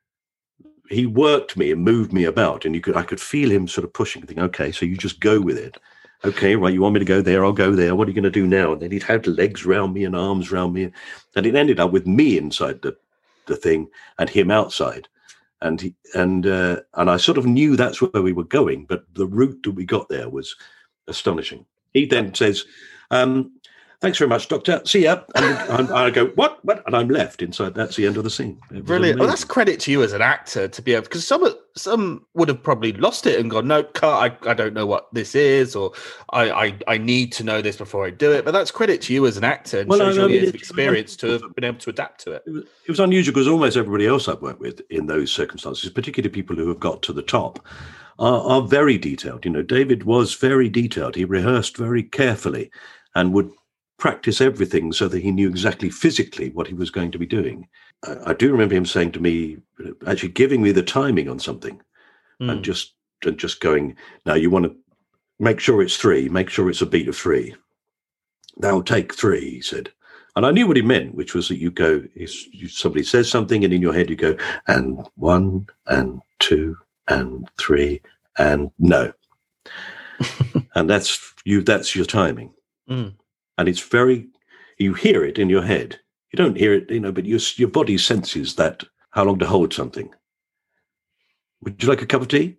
Speaker 7: he worked me and moved me about, and you could I could feel him sort of pushing, thinking, okay, so you just go with it. Okay, right, you want me to go there? I'll go there. What are you going to do now? And then he'd have legs round me and arms round me. And it ended up with me inside the, the thing and him outside. And he, and uh, and I sort of knew that's where we were going, but the route that we got there was astonishing. He then says, um, thanks very much, Doctor. See ya. And I go, what? What? And I'm left inside. That's the end of the scene.
Speaker 9: Brilliant. Well, that's credit to you as an actor to be able, because some some would have probably lost it and gone, no, cut, I, I don't know what this is, or I, I I need to know this before I do it. But that's credit to you as an actor and
Speaker 7: well,
Speaker 9: shows
Speaker 7: I, I
Speaker 9: your
Speaker 7: mean,
Speaker 9: years of
Speaker 7: it,
Speaker 9: experience to have been able to adapt to it.
Speaker 7: It was, it was unusual because almost everybody else I've worked with in those circumstances, particularly people who have got to the top, are, are very detailed. You know, David was very detailed. He rehearsed very carefully and would practice everything so that he knew exactly physically what he was going to be doing. I, I do remember him saying to me, actually giving me the timing on something mm. and just and just going, now you want to make sure it's three, make sure it's a beat of three. Now take three, he said. And I knew what he meant, which was that you go, somebody says something and in your head you go, and one, and two, and three, and no. And that's you. That's your timing. Mm. And it's very, you hear it in your head. You don't hear it, you know, but your, your body senses that, how long to hold something. Would you like a cup of tea?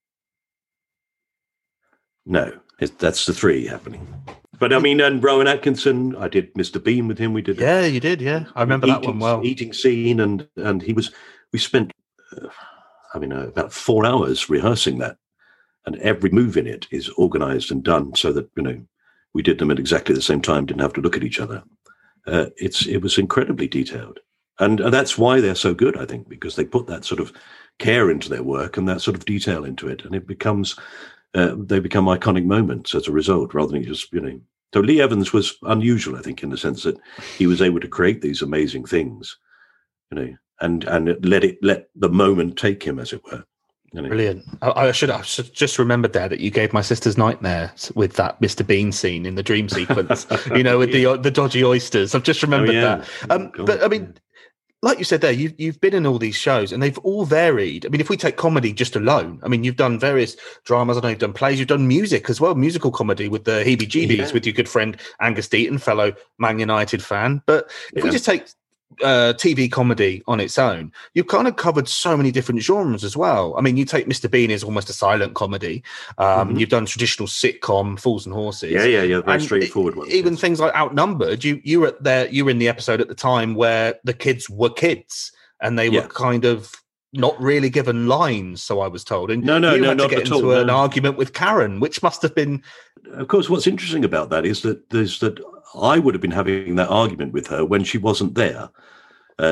Speaker 7: No, it, that's the three happening. But I mean, and Rowan Atkinson, I did Mister Bean with him. We did.
Speaker 9: Yeah, you did. Yeah, I remember
Speaker 7: eating,
Speaker 9: that one well.
Speaker 7: Eating scene, and and he was. We spent, uh, I mean, uh, about four hours rehearsing that, and every move in it is organised and done so that you know we did them at exactly the same time. Didn't have to look at each other. Uh, it's it was incredibly detailed, and, and that's why they're so good. I think because they put that sort of care into their work and that sort of detail into it, and it becomes. Uh, they become iconic moments as a result, rather than just, you know. So Lee Evans was unusual, I think, in the sense that he was able to create these amazing things, you know, and and let it let the moment take him, as it were. You know.
Speaker 9: Brilliant. I, I should I should just remembered there that you gave my sister's nightmare with that Mister Bean scene in the dream sequence, you know, with yeah. the the dodgy oysters. I've just remembered oh, yeah. that. Um, oh, but I mean. Yeah. Like you said there, you've, you've been in all these shows and they've all varied. I mean, if we take comedy just alone, I mean, you've done various dramas. I know you've done plays, you've done music as well, musical comedy with the Heebie-Jeebies yeah. with your good friend Angus Deaton, fellow Man United fan. But if yeah. we just take uh, T V comedy on its own, you've kind of covered so many different genres as well. I mean, you take Mister Bean is almost a silent comedy. Um, mm-hmm. You've done traditional sitcom, Fools and Horses.
Speaker 7: Yeah, yeah, yeah, very straightforward ones.
Speaker 9: Even things like Outnumbered. You you were there. You were in the episode at the time where the kids were kids and they were yeah. kind of not really given lines. So I was told. And
Speaker 7: no, no,
Speaker 9: you
Speaker 7: no,
Speaker 9: had
Speaker 7: not
Speaker 9: to get
Speaker 7: at
Speaker 9: into
Speaker 7: all,
Speaker 9: an
Speaker 7: no.
Speaker 9: argument with Karen, which must have been.
Speaker 7: Of course, what's interesting about that is that there's that I would have been having that argument with her when she wasn't there. Uh,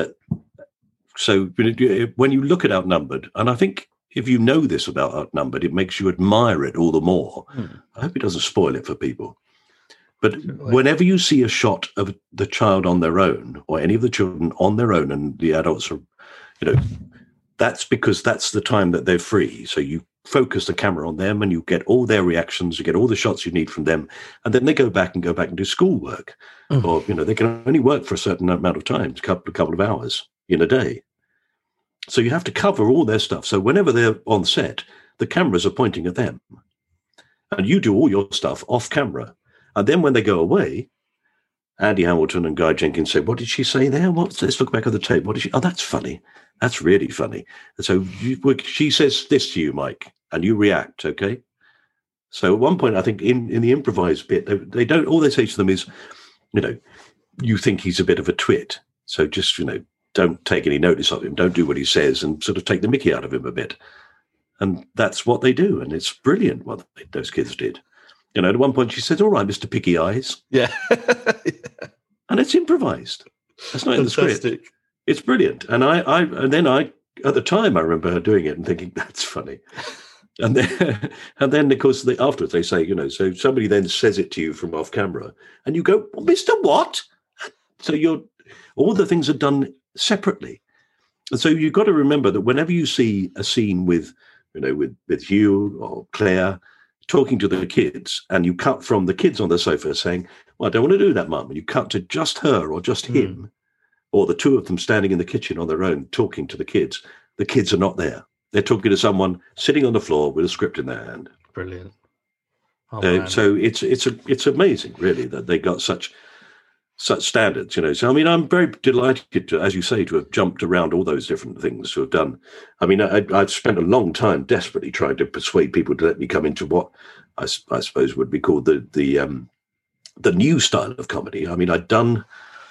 Speaker 7: so when you look at Outnumbered, and I think if you know this about Outnumbered, it makes you admire it all the more. Hmm. I hope it doesn't spoil it for people. But whenever you see a shot of the child on their own, or any of the children on their own, and the adults are, you know, that's because that's the time that they're free. So you focus the camera on them and you get all their reactions, you get all the shots you need from them, and then they go back and go back and do schoolwork. Mm. Or, you know, they can only work for a certain amount of time, a couple, a couple of hours in a day. So you have to cover all their stuff. So whenever they're on set, the cameras are pointing at them. And you do all your stuff off camera. And then when they go away, Andy Hamilton and Guy Jenkins say, what did she say there? What? Let's look back at the tape. What did she? Oh, that's funny. That's really funny. And so you, she says this to you, Mike, and you react, okay? So at one point, I think in, in the improvised bit, they, they don't, all they say to them is, you know, you think he's a bit of a twit. So just, you know, don't take any notice of him. Don't do what he says and sort of take the mickey out of him a bit. And that's what they do. And it's brilliant what they, those kids did. You know, at one point she says, all right, Mister Picky Eyes.
Speaker 9: Yeah.
Speaker 7: And it's improvised. It's not in the script. It's brilliant. And I, I, and then I, at the time, I remember her doing it and thinking, that's funny. And then, and then of course, they, afterwards they say, you know, so somebody then says it to you from off camera and you go, well, Mister What? So you're, all the things are done separately. And so you've got to remember that whenever you see a scene with, you know, with, with Hugh or Claire talking to the kids and you cut from the kids on the sofa saying, well, I don't want to do that, Mum. And you cut to just her or just him mm. or the two of them standing in the kitchen on their own talking to the kids. The kids are not there. They're talking to someone sitting on the floor with a script in their hand.
Speaker 9: Brilliant. Oh,
Speaker 7: uh, so it's it's a, it's amazing, really, that they got such such standards. You know, so I mean, I'm very delighted to, as you say, to have jumped around all those different things to have done. I mean, I, I've spent a long time desperately trying to persuade people to let me come into what I, I suppose would be called the the um, the new style of comedy. I mean, I'd done,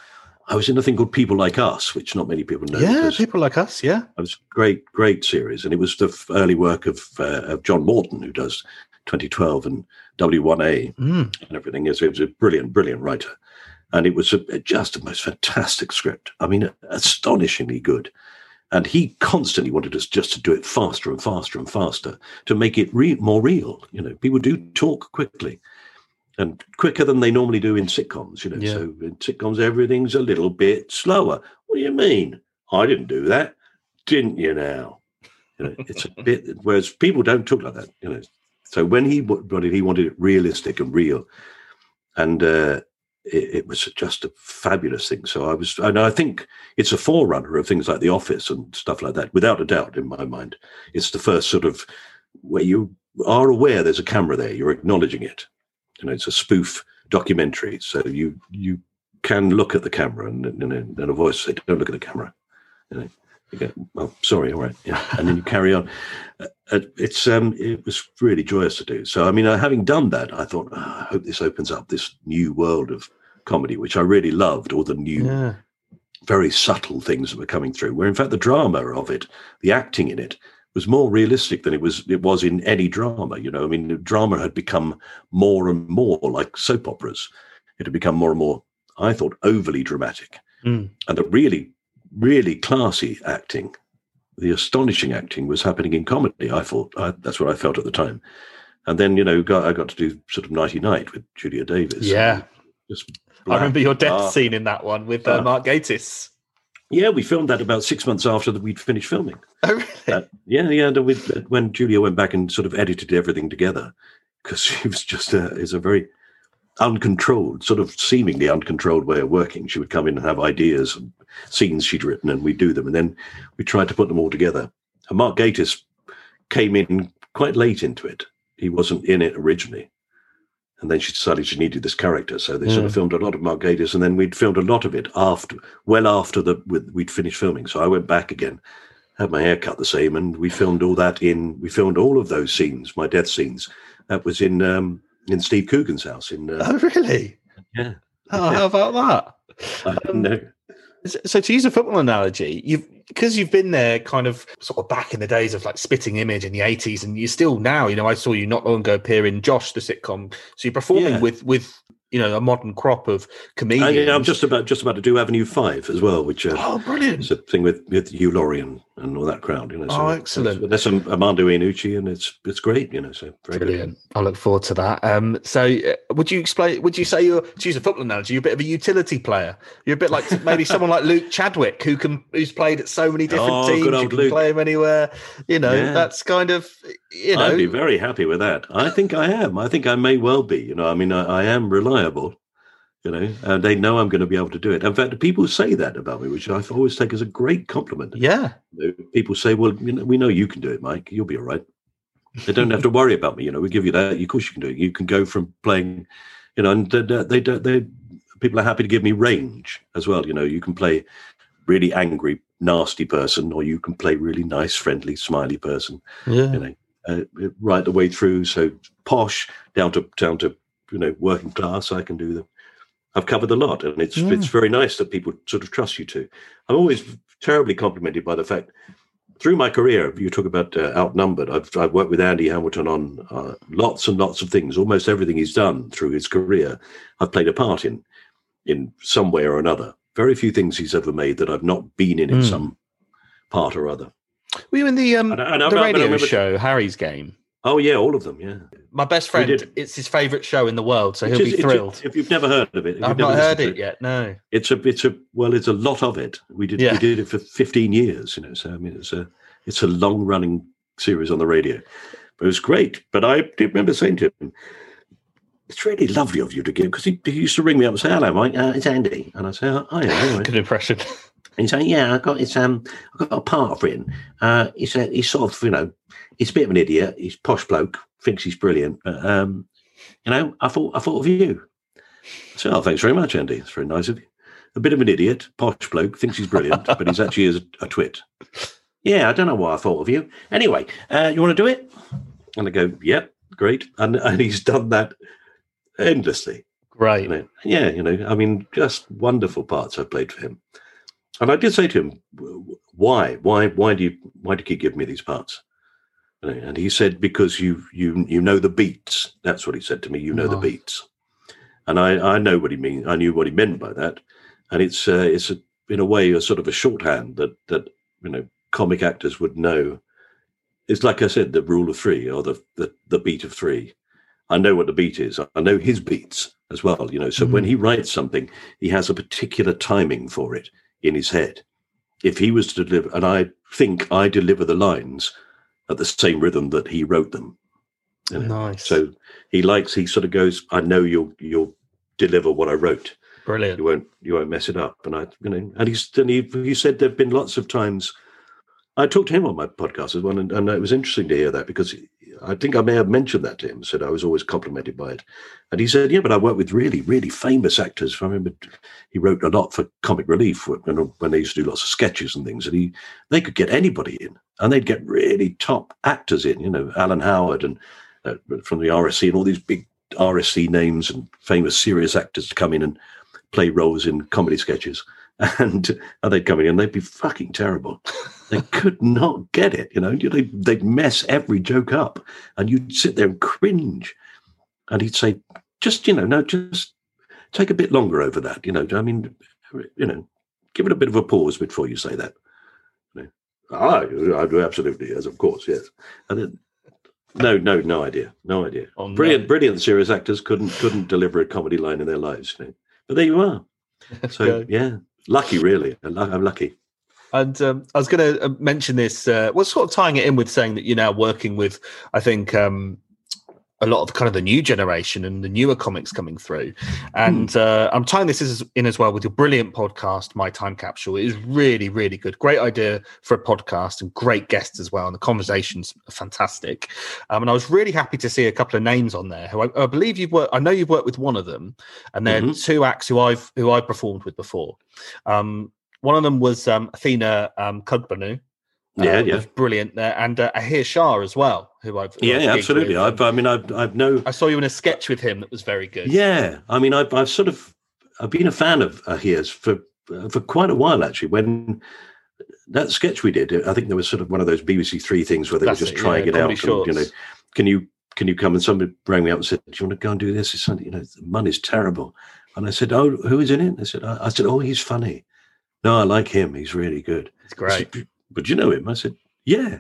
Speaker 7: I was in a thing called People Like Us, which not many people know.
Speaker 9: Yeah, People Like Us, yeah.
Speaker 7: It was a great, great series. And it was the early work of, uh, of John Morton, who does twenty twelve and W one A
Speaker 9: mm.
Speaker 7: and everything. It was, it was a brilliant, brilliant writer. And it was a, just a most fantastic script. I mean, astonishingly good. And he constantly wanted us just to do it faster and faster and faster to make it re- more real. You know, people do talk quickly. And quicker than they normally do in sitcoms, you know.
Speaker 9: Yeah.
Speaker 7: So in sitcoms, everything's a little bit slower. What do you mean? I didn't do that, didn't you? Now, you know, it's a bit. Whereas people don't talk like that, you know. So when he wanted, he wanted it realistic and real, and uh, it, it was just a fabulous thing. So I was, and I think it's a forerunner of things like The Office and stuff like that, without a doubt, in my mind. It's the first sort of where you are aware there's a camera there, you're acknowledging it. You know, it's a spoof documentary, so you you can look at the camera and, and, and a voice say, "Don't look at the camera." You know, you go, "Well, sorry, all right," yeah, and then you carry on. Uh, it's um, it was really joyous to do. So, I mean, uh, having done that, I thought, oh, I hope this opens up this new world of comedy, which I really loved. All the new,
Speaker 9: yeah.
Speaker 7: very subtle things that were coming through. Where, in fact, the drama of it, the acting in it, was more realistic than it was it was in any drama. You know, I mean, the drama had become more and more like soap operas. It had become more and more, I thought, overly dramatic.
Speaker 9: Mm.
Speaker 7: And the really, really classy acting, the astonishing acting was happening in comedy, I thought. I, that's what I felt at the time. And then, you know, got, I got to do sort of Nighty Night with Julia Davis.
Speaker 9: Yeah.
Speaker 7: Just
Speaker 9: I remember your death
Speaker 7: ah,
Speaker 9: scene in that one with uh,
Speaker 7: ah.
Speaker 9: Mark Gatiss.
Speaker 7: Yeah, we filmed that about six months after that we'd finished filming.
Speaker 9: Oh, really?
Speaker 7: Uh, yeah, yeah. And we, when Julia went back and sort of edited everything together, because she was just a, is a very uncontrolled, sort of seemingly uncontrolled way of working. She would come in and have ideas and scenes she'd written, and we'd do them, and then we tried to put them all together. And Mark Gatiss came in quite late into it. He wasn't in it originally. And then she decided she needed this character. So they
Speaker 9: yeah.
Speaker 7: sort of filmed a lot of Mark Gatiss, and then we'd filmed a lot of it after, well after the we'd finished filming. So I went back again, had my hair cut the same, and we filmed all that in, we filmed all of those scenes, my death scenes. That was in um, in Steve Coogan's house. In uh,
Speaker 9: Oh, really?
Speaker 7: Yeah.
Speaker 9: Oh, how about that?
Speaker 7: I don't know.
Speaker 9: So to use a football analogy, you've because you've been there kind of sort of back in the days of like Spitting Image in the eighties, and you're still now, you know, I saw you not long ago appear in Josh, the sitcom. So you're performing
Speaker 7: Yeah.
Speaker 9: with with you know a modern crop of comedians.
Speaker 7: And, yeah, I'm just about just about to do Avenue Five as well, which uh,
Speaker 9: oh, brilliant!
Speaker 7: It's a thing with, with Hugh Laurie and, and all that crowd. You know, so
Speaker 9: oh, excellent!
Speaker 7: There's some Armando Iannucci, and it's it's great. You know, so very
Speaker 9: brilliant.
Speaker 7: Good.
Speaker 9: I look forward to that. Um, so uh, would you explain? Would you say you're, to use a football analogy, you're a bit of a utility player? You're a bit like maybe someone like Luke Chadwick, who can who's played at so many different
Speaker 7: Oh,
Speaker 9: teams.
Speaker 7: good
Speaker 9: You
Speaker 7: old
Speaker 9: can
Speaker 7: Luke.
Speaker 9: play him anywhere. You know,
Speaker 7: Yeah.
Speaker 9: that's kind of you know.
Speaker 7: I'd be very happy with that. I think I am. I think I may well be. You know, I mean, I, I am reliable. You know, and they know I'm going to be able to do it. In fact, people say that about me, which I always take as a great compliment.
Speaker 9: Yeah.
Speaker 7: You know, people say, "Well, you know, we know you can do it, Mike. You'll be all right. They don't have to worry about me. You know, we give you that. Of course, you can do it. You can go from playing, you know, and they, they don't. They people are happy to give me range as well. You know, you can play really angry, nasty person, or you can play really nice, friendly, smiley person.
Speaker 9: Yeah.
Speaker 7: You know, uh, right the way through. So posh down to down to you know working class. I can do them. I've covered a lot, and it's
Speaker 9: Yeah.
Speaker 7: it's very nice that people sort of trust you to. I'm always terribly complimented by the fact, through my career, you talk about uh, outnumbered. I've I've worked with Andy Hamilton on uh, lots and lots of things. Almost everything he's done through his career, I've played a part in, in some way or another. Very few things he's ever made that I've not been in in
Speaker 9: Mm.
Speaker 7: some part or other.
Speaker 9: Were you in the um
Speaker 7: And I- and I-
Speaker 9: the
Speaker 7: but I
Speaker 9: radio
Speaker 7: remember-
Speaker 9: show Harry's Game?
Speaker 7: Oh yeah, all of them. Yeah,
Speaker 9: My best
Speaker 7: We
Speaker 9: friend,
Speaker 7: did.
Speaker 9: it's his favourite show in the world, so
Speaker 7: Which
Speaker 9: he'll
Speaker 7: is-
Speaker 9: be
Speaker 7: if you-
Speaker 9: thrilled.
Speaker 7: If you've never heard of it, if
Speaker 9: I've
Speaker 7: you've never
Speaker 9: not heard
Speaker 7: listened
Speaker 9: it
Speaker 7: to
Speaker 9: yet. No.
Speaker 7: It's a, it's a, well, it's a lot of it. We did,
Speaker 9: Yeah.
Speaker 7: we did it for fifteen years, you know. So I mean, it's a, it's a long running series on the radio. But it was great. But I did remember saying to him, "It's really lovely of you to give," because he, he used to ring me up and say, "Hello, Mike, uh, it's Andy," and I say, "Oh, yeah, anyway."
Speaker 9: Good impression.
Speaker 7: And he's saying, "Yeah, I got it's um, I got a part for him. Uh, he's a, he's sort of, you know, he's a bit of an idiot. He's a posh bloke, thinks he's brilliant, but um, you know, I thought I thought of you. So, oh, thanks very much, Andy. It's very nice of you. A bit of an idiot, posh bloke, thinks he's brilliant, but he's actually is a, a twit. Yeah, I don't know why I thought of you. Anyway, uh, you want to do it? And I go, yep, great. And and he's done that endlessly.
Speaker 9: Right.
Speaker 7: You know? Yeah, you know, I mean, just wonderful parts I've played for him. And I did say to him, why? Why why do you why do you keep giving me these parts? You know, and he said, because you you you know the beats. That's what he said to me, you know
Speaker 9: Oh.
Speaker 7: the beats. And I, I know what he mean. I knew what he meant by that. And it's uh, it's a, in a way a sort of a shorthand that that you know comic actors would know. It's like I said, the rule of three or the the, the beat of three. I know what the beat is. I know his beats as well. You know, so
Speaker 9: Mhm.
Speaker 7: when he writes something, he has a particular timing for it in his head. If he was to deliver, and I think I deliver the lines at the same rhythm that he wrote them. You know?
Speaker 9: Nice.
Speaker 7: So he likes. He sort of goes, I know you'll you'll deliver what I wrote.
Speaker 9: Brilliant.
Speaker 7: You won't you won't mess it up. And I, you know, and he's and he he said there've been lots of times. I talked to him on my podcast as well, and, and it was interesting to hear that because I think I may have mentioned that to him. Said I was always complimented by it, and he said, "Yeah, but I worked with really, really famous actors." I remember he wrote a lot for Comic Relief when, when they used to do lots of sketches and things, and he they could get anybody in, and they'd get really top actors in. You know, Alan Howard and uh, from the R S C and all these big R S C names and famous serious actors to come in and play roles in comedy sketches, and, and they'd come in and they'd be fucking terrible. They could not get it, you know. They'd, they'd mess every joke up, and you'd sit there and cringe. And he'd say, "Just, you know, no, just take a bit longer over that, you know. I mean, you know, give it a bit of a pause before you say that." You know, ah, I do absolutely, yes, of course, yes. And then, no, no, no idea, no idea.
Speaker 9: Oh, no.
Speaker 7: Brilliant, brilliant serious actors couldn't couldn't deliver a comedy line in their lives, you know. But there you are. So
Speaker 9: Okay.
Speaker 7: yeah, lucky, really. I'm lu- I'm lucky.
Speaker 9: And um, I was going to mention this, uh, well, sort of tying it in with saying that you're now working with, I think, um, a lot of kind of the new generation and the newer comics coming through. And uh, I'm tying this as, in as well with your brilliant podcast, My Time Capsule. It is really, really good. Great idea for a podcast and great guests as well. And the conversations are fantastic. Um, and I was really happy to see a couple of names on there who I, I believe you've worked, I know you've worked with one of them, and they're
Speaker 7: Mhm.
Speaker 9: two acts who I've, who I've performed with before. Um, One of them was um, Athena um, Kugbanu.
Speaker 7: Yeah,
Speaker 9: uh,
Speaker 7: yeah.
Speaker 9: was brilliant there, and uh, Ahir Shah as well, who I've who
Speaker 7: Yeah,
Speaker 9: I've
Speaker 7: yeah,
Speaker 9: gigged
Speaker 7: absolutely.
Speaker 9: with.
Speaker 7: I've, I mean, I've, I've no.
Speaker 9: I saw you in a sketch with him that was very good.
Speaker 7: Yeah, I mean, I've, I've sort of, I've been a fan of Ahir's for uh, for quite a while actually. When that sketch we did, I think there was sort of one of those B B C Three things where they
Speaker 9: That's
Speaker 7: were just
Speaker 9: it,
Speaker 7: trying
Speaker 9: yeah,
Speaker 7: it out.
Speaker 9: comedy
Speaker 7: And, you know,
Speaker 9: shorts.
Speaker 7: can you can you come? And somebody rang me up and said, "Do you want to go and do this?" It's something, you know, the money's terrible. And I said, "Oh, who is in it?" I said, "I, I said, oh, he's funny. No, I like him. He's really good.
Speaker 9: It's great."
Speaker 7: Said, "But you know him?" I said, "Yeah."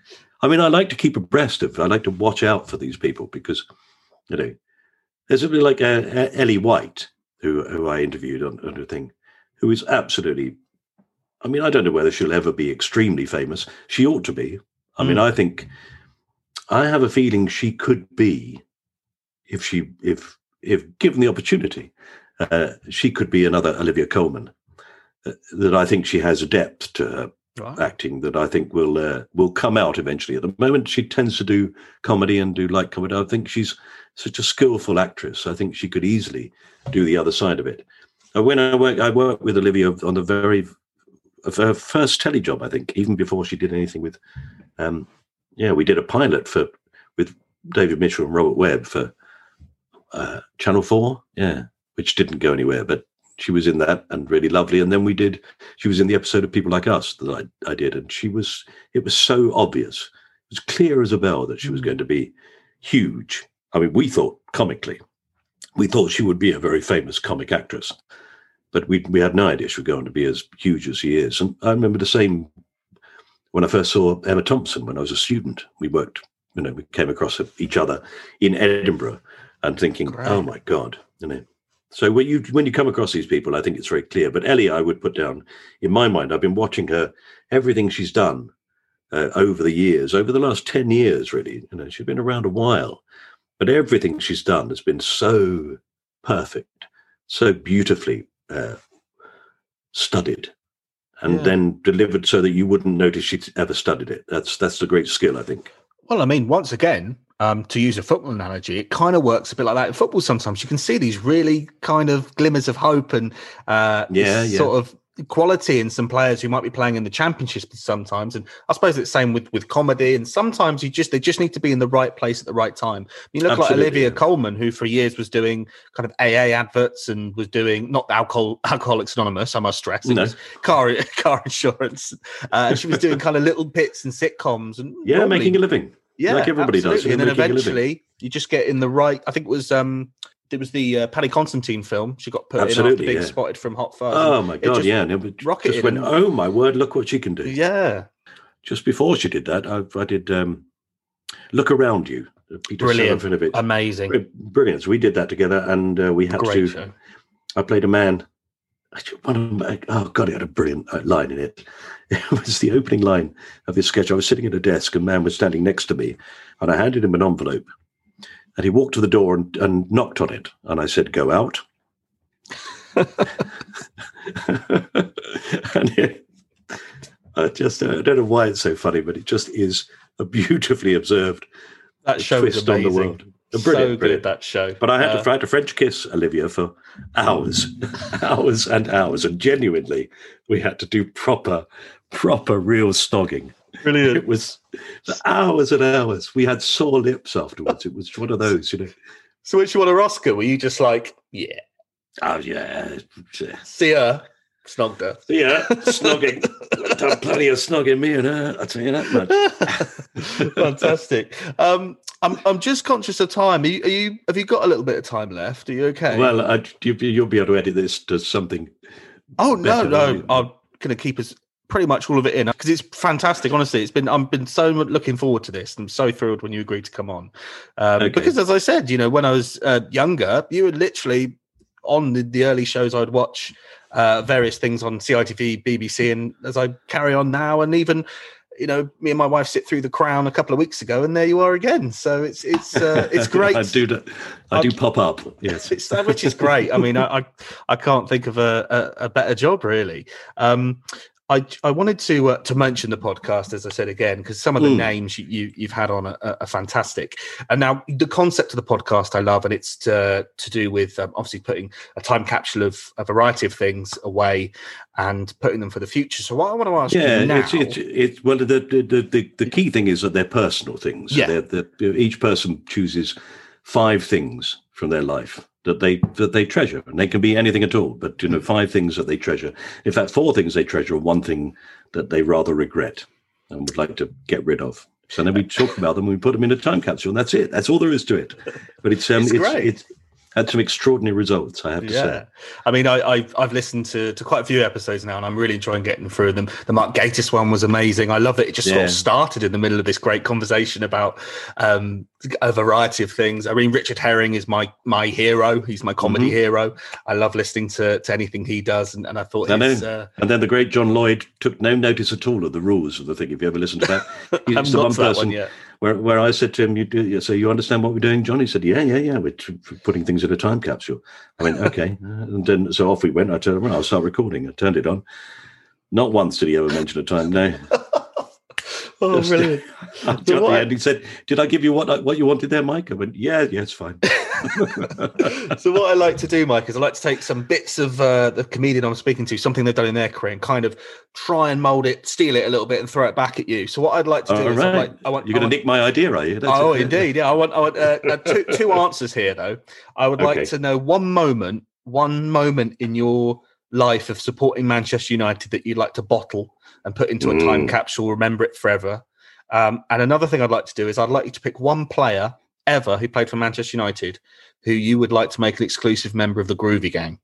Speaker 7: I mean, I like to keep abreast of. I like to watch out for these people because, you know, there's a bit like uh, Ellie White, who who I interviewed on, on a thing, who is absolutely. I mean, I don't know whether she'll ever be extremely famous. She ought to be. I mean, I think. I have a feeling she could be, if she if if given the opportunity, uh, she could be another Olivia Colman. Uh, that I think she has a depth to her.
Speaker 9: Wow.
Speaker 7: Acting that I think will uh, will come out eventually. At the moment, she tends to do comedy and do light comedy. I think she's such a skillful actress. I think she could easily do the other side of it. And when I work, I worked with Olivia on the very of her first telly job. I think even before she did anything with, um, yeah, we did a pilot for with David Mitchell and Robert Webb for uh, Channel Four. Yeah, which didn't go anywhere, but. She was in that and really lovely. And then we did, she was in the episode of People Like Us that I, I did. And she was, it was so obvious. It was clear as a bell that she was going to be huge. I mean, we thought comically, we thought she would be a very famous comic actress, but we we had no idea she was going to be as huge as she is. And I remember the same when I first saw Emma Thompson when I was a student. We worked, you know, we came across each other in Edinburgh and thinking,
Speaker 9: Great.
Speaker 7: oh my God, you know. So when you when you come across these people, I think it's very clear. But Ellie, I would put down, in my mind, I've been watching her, everything she's done uh, over the years, over the last ten years, really. You know, she's been around a while, but everything she's done has been so perfect, so beautifully uh, studied, and
Speaker 9: Yeah.
Speaker 7: then delivered so that you wouldn't notice she'd ever studied it. That's that's a great skill, I think.
Speaker 9: Well, I mean, once again, Um, to use a football analogy, it kind of works a bit like that in football. Sometimes you can see these really kind of glimmers of hope and uh,
Speaker 7: yeah, yeah.
Speaker 9: sort of quality in some players who might be playing in the championship sometimes. And I suppose it's the same with, with comedy. And sometimes you just they just need to be in the right place at the right time. You look
Speaker 7: Absolutely,
Speaker 9: like Olivia
Speaker 7: yeah.
Speaker 9: Colman, who for years was doing kind of A A adverts and was doing not alcohol Alcoholics Anonymous, I must stress. It
Speaker 7: No.
Speaker 9: was car car insurance. Uh, and she was doing kind of little bits and sitcoms and
Speaker 7: Yeah,
Speaker 9: normally,
Speaker 7: making a living.
Speaker 9: Yeah,
Speaker 7: like everybody
Speaker 9: absolutely.
Speaker 7: does.
Speaker 9: And then
Speaker 7: making a living.
Speaker 9: eventually you just get in the right. I think it was um, it was the uh, Paddy Constantine film. She got put
Speaker 7: Absolutely,
Speaker 9: in after being
Speaker 7: yeah.
Speaker 9: spotted from Hot Fuzz.
Speaker 7: Oh
Speaker 9: and
Speaker 7: my
Speaker 9: it
Speaker 7: god,
Speaker 9: just
Speaker 7: yeah, and it just
Speaker 9: rocketed
Speaker 7: went.
Speaker 9: and-
Speaker 7: Oh my word! Look what she can do.
Speaker 9: Yeah,
Speaker 7: Just before she did that, I, I did um, Look Around You. Peter
Speaker 9: brilliant,
Speaker 7: Serafinovich.
Speaker 9: amazing,
Speaker 7: Brilliant. So we did that together, and uh, we had
Speaker 9: great
Speaker 7: to.
Speaker 9: show.
Speaker 7: I played a man. Actually, one of my, oh god, it had a brilliant uh, line in it. It was the opening line of this sketch. I was sitting at a desk, and a man was standing next to me, and I handed him an envelope, and he walked to the door and, and knocked on it, and I said, "Go out." And it, I just uh, I don't know why it's so funny, but it just is a beautifully observed
Speaker 9: That show is
Speaker 7: twist on the
Speaker 9: amazing.
Speaker 7: world.
Speaker 9: So
Speaker 7: Brilliant,
Speaker 9: good,
Speaker 7: brilliant.
Speaker 9: that show.
Speaker 7: But I had,
Speaker 9: Uh,
Speaker 7: to, I had to French kiss Olivia for hours, hours and hours, and genuinely, we had to do proper, proper, real snogging.
Speaker 9: Brilliant.
Speaker 7: It was for hours and hours. We had sore lips afterwards. It was one of those, you know.
Speaker 9: So, when she won her Oscar, were you just like, yeah,
Speaker 7: Oh yeah,
Speaker 9: see her, snogged her?
Speaker 7: yeah, snogging. We've done plenty of snogging, me and her. I'll tell you that much.
Speaker 9: Fantastic. Um, I'm I'm just conscious of time. Are you, are you? Have you got a little bit of time left? Are you okay?
Speaker 7: Well, I, you, you'll be able to edit this to something.
Speaker 9: oh no,
Speaker 7: better,
Speaker 9: no,
Speaker 7: won't you?
Speaker 9: I'm going to keep us pretty much all of it in because it's fantastic. Honestly, it's been I've been so much looking forward to this. I'm so thrilled when you agreed to come on um,
Speaker 7: Okay.
Speaker 9: because, as I said, you know, when I was uh, younger, you were literally on the, the early shows I'd watch. Uh, various things on C I T V, B B C, and as I carry on now, and even, you know, me and my wife sit through The Crown a couple of weeks ago, and there you are again. So it's it's uh, it's great.
Speaker 7: I do. that- I do pop up. Yes.
Speaker 9: It's, which is great. I mean, I I, I can't think of a, a, a better job, really. Um, I I wanted to uh, to mention the podcast, as I said again, because some of the
Speaker 7: Mm.
Speaker 9: names you, you you've had on are, are fantastic. And now the concept of the podcast I love, and it's to to do with um, obviously putting a time capsule of a variety of things away and putting them for the future. So what I want to ask
Speaker 7: Yeah,
Speaker 9: you now,
Speaker 7: it's, it's, it's well. The, the the the the key thing is that they're personal things.
Speaker 9: Yeah.
Speaker 7: They're, they're, each person chooses five things from their life that they that they treasure, and they can be anything at all. But you know, five things that they treasure. In fact, four things they treasure, and one thing that they rather regret and would like to get rid of. So then we talk about them, and we put them in a time capsule, and that's it. That's all there is to it. But it's um,
Speaker 9: It's
Speaker 7: it's,
Speaker 9: great.
Speaker 7: it's had some extraordinary results, I have to
Speaker 9: yeah,
Speaker 7: say.
Speaker 9: I mean, I, I I've listened to, to quite a few episodes now, and I'm really enjoying getting through them. The Mark Gatiss one was amazing. I love that it just sort
Speaker 7: Yeah.
Speaker 9: of started in the middle of this great conversation about um, a variety of things. I mean, Richard Herring is my my hero. He's my comedy
Speaker 7: Mhm.
Speaker 9: hero. I love listening to, to anything he does, and, and I thought
Speaker 7: I know.
Speaker 9: his, uh,
Speaker 7: And then the great John Lloyd took no notice at all of the rules of the thing. If you ever listen to that,
Speaker 9: I haven't
Speaker 7: he's the
Speaker 9: got
Speaker 7: one
Speaker 9: to that
Speaker 7: person
Speaker 9: one yet.
Speaker 7: where, where I said to him, "You do, so you understand what we're doing, John?" He said, "Yeah, yeah, yeah. We're t- putting things in a time capsule." I went, "Okay," and then so off we went. I turned, well, I'll start recording. I turned it on. Not once did he ever mention a time. No.
Speaker 9: Oh,
Speaker 7: Just-
Speaker 9: brilliant!
Speaker 7: At the
Speaker 9: what I-
Speaker 7: end, he said, "Did I give you what I- what you wanted there, Mike?" I went, "Yeah, yeah, it's fine."
Speaker 9: So what I like to do, Mike, is I like to take some bits of uh, the comedian I'm speaking to, something they've done in their career, and kind of try and mold it, steal it a little bit, and throw it back at you. So what I'd like to do
Speaker 7: All
Speaker 9: is, I'd
Speaker 7: right.
Speaker 9: like, I want,
Speaker 7: You're
Speaker 9: I
Speaker 7: going
Speaker 9: want,
Speaker 7: to nick my idea, are you? That's
Speaker 9: oh,
Speaker 7: it.
Speaker 9: indeed, yeah. I want, I want uh, uh, two, two answers here, though. I would like
Speaker 7: Okay.
Speaker 9: to know one moment, one moment in your life of supporting Manchester United that you'd like to bottle and put into a time
Speaker 7: Mm.
Speaker 9: capsule, remember it forever. Um, and another thing I'd like to do is I'd like you to pick one player ever who played for Manchester United who you would like to make an exclusive member of the Groovy Gang.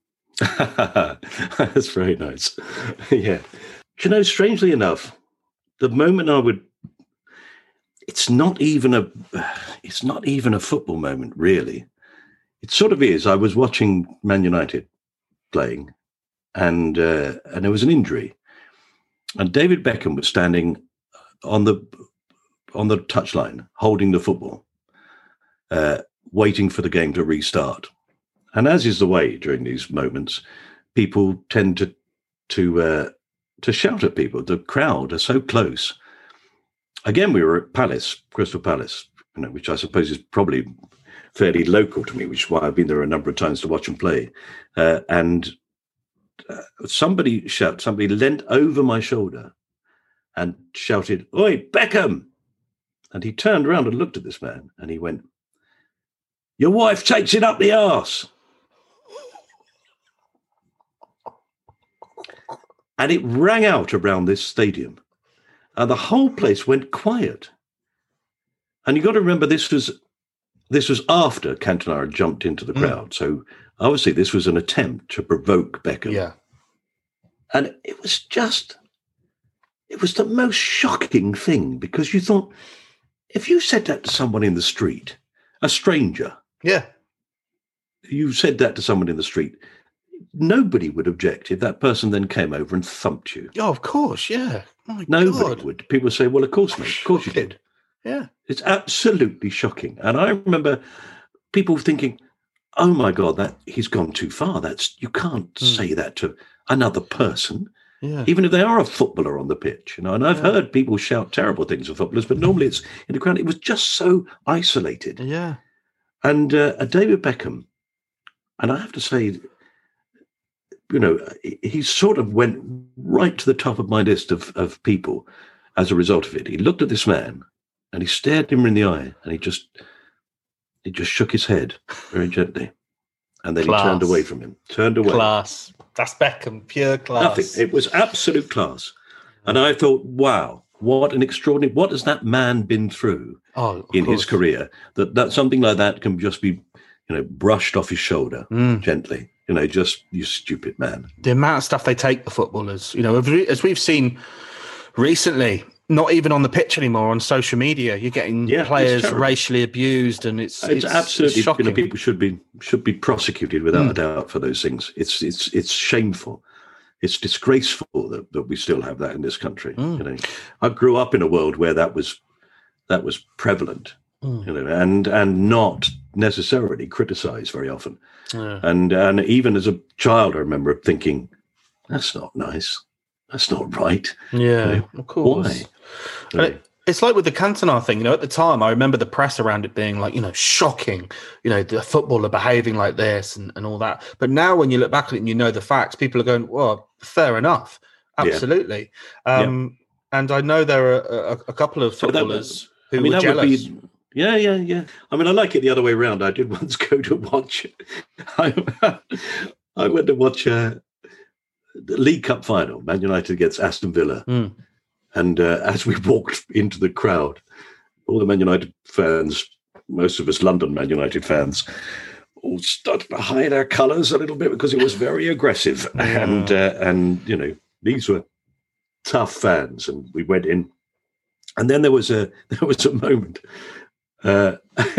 Speaker 7: That's very nice. Yeah. Do you know, strangely enough, the moment I would, it's not even a, it's not even a football moment, really. It sort of is. I was watching Man United playing, and uh, and there was an injury, and David Beckham was standing on the on the touchline holding the football, uh, waiting for the game to restart. And as is the way during these moments, people tend to to uh, to shout at people. The crowd are so close. Again, we were at Palace, Crystal Palace, you know, which I suppose is probably fairly local to me, which is why I've been there a number of times to watch him play. Uh, and uh, somebody shout, somebody leant over my shoulder and shouted, "Oi, Beckham!" And he turned around and looked at this man, and he went, "Your wife takes it up the arse." And it rang out around this stadium, and the whole place went quiet. And you got to remember, this was this was after Cantona had jumped into the crowd. Mm. So obviously, this was an attempt to provoke Beckham.
Speaker 9: Yeah,
Speaker 7: and it was just, it was the most shocking thing, because you thought, if you said that to someone in the street, a stranger,
Speaker 9: yeah,
Speaker 7: you said that to someone in the street, nobody would object if that person then came over and thumped you.
Speaker 9: Oh, of course, yeah. My
Speaker 7: Nobody
Speaker 9: God.
Speaker 7: would. People would say, "Well, of course, mate. Of course you did."
Speaker 9: Yeah.
Speaker 7: It's absolutely shocking. And I remember people thinking, "Oh my God, that he's gone too far. That's you can't mm. say that to another person."
Speaker 9: Yeah.
Speaker 7: Even if they are a footballer on the pitch, you know, and I've yeah. heard people shout terrible things of footballers, but normally it's in the ground. It was just so isolated.
Speaker 9: Yeah.
Speaker 7: And uh, David Beckham, and I have to say, you know, he sort of went right to the top of my list of, of people as a result of it. He looked at this man and he stared him in the eye, and he just he just shook his head very gently. And then class. He turned away from him, turned away.
Speaker 9: Class. That's Beckham, pure class.
Speaker 7: Nothing. It was absolute class. And I thought, wow, what an extraordinary, what has that man been through
Speaker 9: oh,
Speaker 7: in
Speaker 9: course.
Speaker 7: his career, that, that something like that can just be, you know, brushed off his shoulder mm. gently. You know, just, you stupid man.
Speaker 9: The amount of stuff they take, the footballers, you know, as we've seen recently, not even on the pitch anymore, on social media, you're getting yeah, players racially abused, and it's
Speaker 7: it's,
Speaker 9: it's
Speaker 7: absolutely
Speaker 9: it's shocking.
Speaker 7: You know, people should be should be prosecuted without mm. a doubt for those things. It's it's it's shameful, it's disgraceful that, that we still have that in this country. Mm. You know, I grew up in a world where that was that was prevalent, mm. you know, and and not necessarily criticised very often. Yeah. And and even as a child, I remember thinking, that's not nice. That's not right.
Speaker 9: Yeah,
Speaker 7: you know,
Speaker 9: of course.
Speaker 7: Why?
Speaker 9: And it, it's like with the Cantona thing, you know, at the time, I remember the press around it being like, you know, shocking, you know, the footballer behaving like this and, and all that. But now when you look back at it and you know the facts, people are going, well, fair enough. Absolutely. Yeah. Um, yeah. And I know there are a, a couple of footballers
Speaker 7: so that,
Speaker 9: who
Speaker 7: I mean,
Speaker 9: were
Speaker 7: that
Speaker 9: jealous.
Speaker 7: Would be, yeah, yeah, yeah. I mean, I like it the other way around. I did once go to watch, I, I went to watch uh, the League Cup final, Man United against Aston Villa.
Speaker 9: Mm.
Speaker 7: And uh, as we walked into the crowd, all the Man United fans, most of us London Man United fans, all started to hide our colours a little bit because it was very aggressive. Yeah. And, uh, and you know, these were tough fans. And we went in. And then there was a there was a moment uh,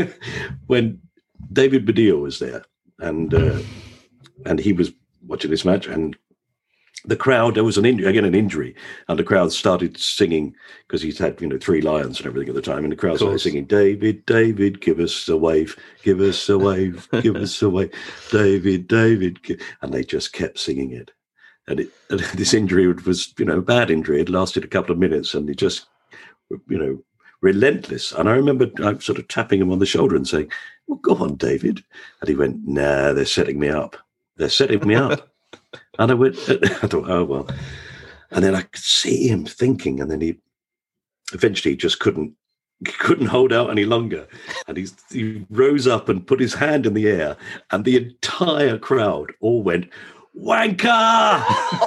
Speaker 7: when David Baddiel was there. And, uh, and he was watching this match, and the crowd, there was an injury, again, an injury, and the crowd started singing, because he's had, you know, three lions and everything at the time, and the crowd started singing, "David, David, give us a wave, give us a wave, give us a wave, David, David," and they just kept singing it. And, it, and this injury was, you know, a bad injury. It lasted a couple of minutes, and it just, you know, relentless. And I remember I sort of tapping him on the shoulder and saying, "Well, go on, David." And he went, "Nah, they're setting me up. They're setting me up." And I went, I thought, oh, well. And then I could see him thinking, and then he eventually just couldn't couldn't hold out any longer. And he's, he rose up and put his hand in the air, and the entire crowd all went, "Wanker!"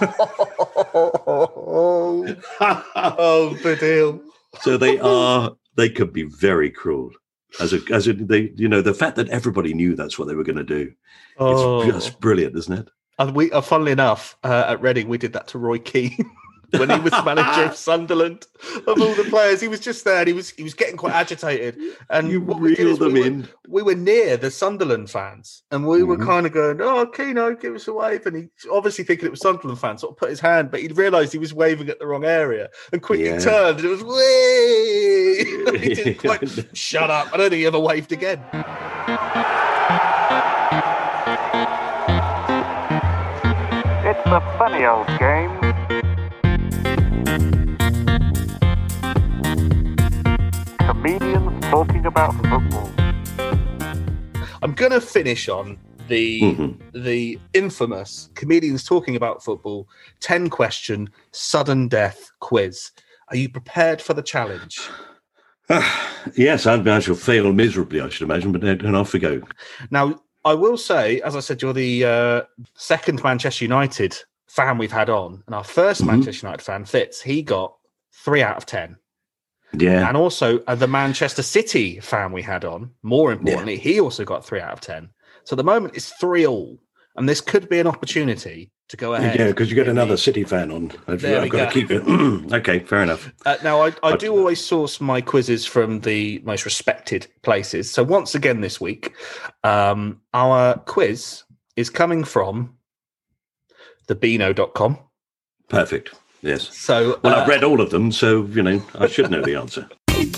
Speaker 9: oh, oh, Baddiel.
Speaker 7: So they are, they could be very cruel. As a, as a, they, you know, the fact that everybody knew that's what they were going to do,
Speaker 9: oh.
Speaker 7: it's just brilliant, isn't it?
Speaker 9: And we, uh, funnily enough, uh, at Reading, we did that to Roy Keane when he was manager of Sunderland. Of all the players, he was just there, and he was he was getting quite agitated. And
Speaker 7: you
Speaker 9: what
Speaker 7: reel them
Speaker 9: we
Speaker 7: in.
Speaker 9: Were, we were near the Sunderland fans, and we mm-hmm. were kind of going, "Oh, Keano, give us a wave." And he obviously thinking it was Sunderland fans, sort of put his hand, but he realised he was waving at the wrong area, and quickly yeah. turned, and it was wee. He didn't quite shut up. I don't think he ever waved again.
Speaker 10: It's a funny old game. Comedians talking about about football.
Speaker 9: I'm going to finish on the
Speaker 7: Mm-hmm.
Speaker 9: the infamous Comedians Talking About Football ten question sudden death quiz. Are you prepared for the challenge?
Speaker 7: Yes, I, I shall fail miserably, I should imagine, but then off we go.
Speaker 9: Now, I will say, as I said, you're the uh, second Manchester United fan we've had on, and our first
Speaker 7: Mm-hmm.
Speaker 9: Manchester United fan, Fitz, he got three out of ten.
Speaker 7: Yeah.
Speaker 9: And also uh, the Manchester City fan we had on, more importantly, yeah. he also got three out of ten. So at the moment it's three all, and this could be an opportunity to go ahead.
Speaker 7: Yeah, because you get another the... City fan on. I've, I've got go. to keep it. Okay, fair enough.
Speaker 9: Uh, now, I, I do always source my quizzes from the most respected places. So once again this week, um, our quiz is coming from the beano dot com.
Speaker 7: Perfect. Yes.
Speaker 9: So,
Speaker 7: well,
Speaker 9: uh,
Speaker 7: I've read all of them, so, you know, I should know the answer.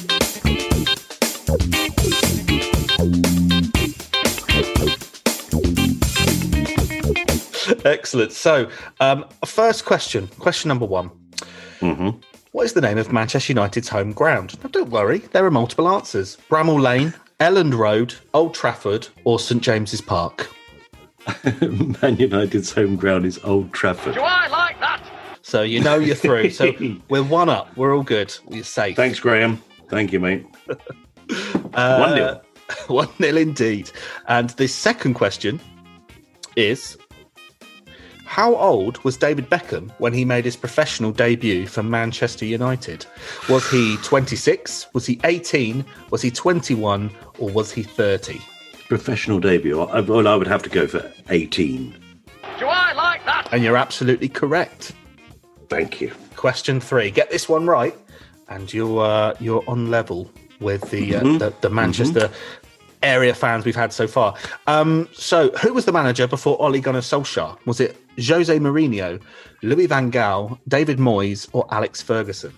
Speaker 9: Excellent. So, um, first question, question number one.
Speaker 7: Mm-hmm.
Speaker 9: What is the name of Manchester United's home ground? Now, don't worry, there are multiple answers. Bramall Lane, Elland Road, Old Trafford, or St James's Park?
Speaker 7: Man United's home ground is Old Trafford.
Speaker 10: Do I like that?
Speaker 9: So you know you're through. So we're one up. We're all good. We're safe.
Speaker 7: Thanks, Graham. Thank you, mate.
Speaker 9: uh,
Speaker 7: one nil.
Speaker 9: One nil indeed. And the second question is, how old was David Beckham when he made his professional debut for Manchester United? Was he twenty-six? Was he eighteen? Was he twenty-one? Or was he thirty?
Speaker 7: Professional debut? I, well, I would have to go for eighteen.
Speaker 10: Do I like that?
Speaker 9: And you're absolutely correct.
Speaker 7: Thank you.
Speaker 9: Question three. Get this one right, and you're uh, you're on level with the uh, mm-hmm. the, the Manchester mm-hmm. area fans we've had so far. Um, so, who was the manager before Ole Gunnar Solskjaer? Was it Jose Mourinho, Louis van Gaal, David Moyes, or Alex Ferguson?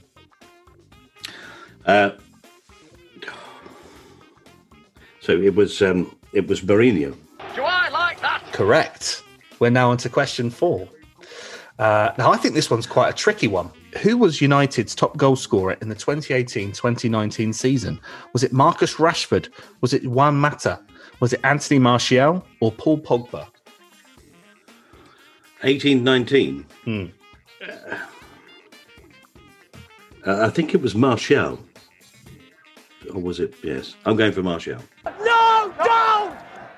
Speaker 7: Uh, so it was um, it was Mourinho.
Speaker 10: Do I like that?
Speaker 9: Correct. We're now on to question four. Uh, now, I think this one's quite a tricky one. Who was United's top goal scorer in the twenty eighteen twenty nineteen season? Was it Marcus Rashford? Was it Juan Mata? Was it Anthony Martial or Paul Pogba?
Speaker 7: eighteen nineteen
Speaker 9: Hmm.
Speaker 7: Uh, I think it was Martial. Or was it? Yes. I'm going for Martial.
Speaker 10: No, don't!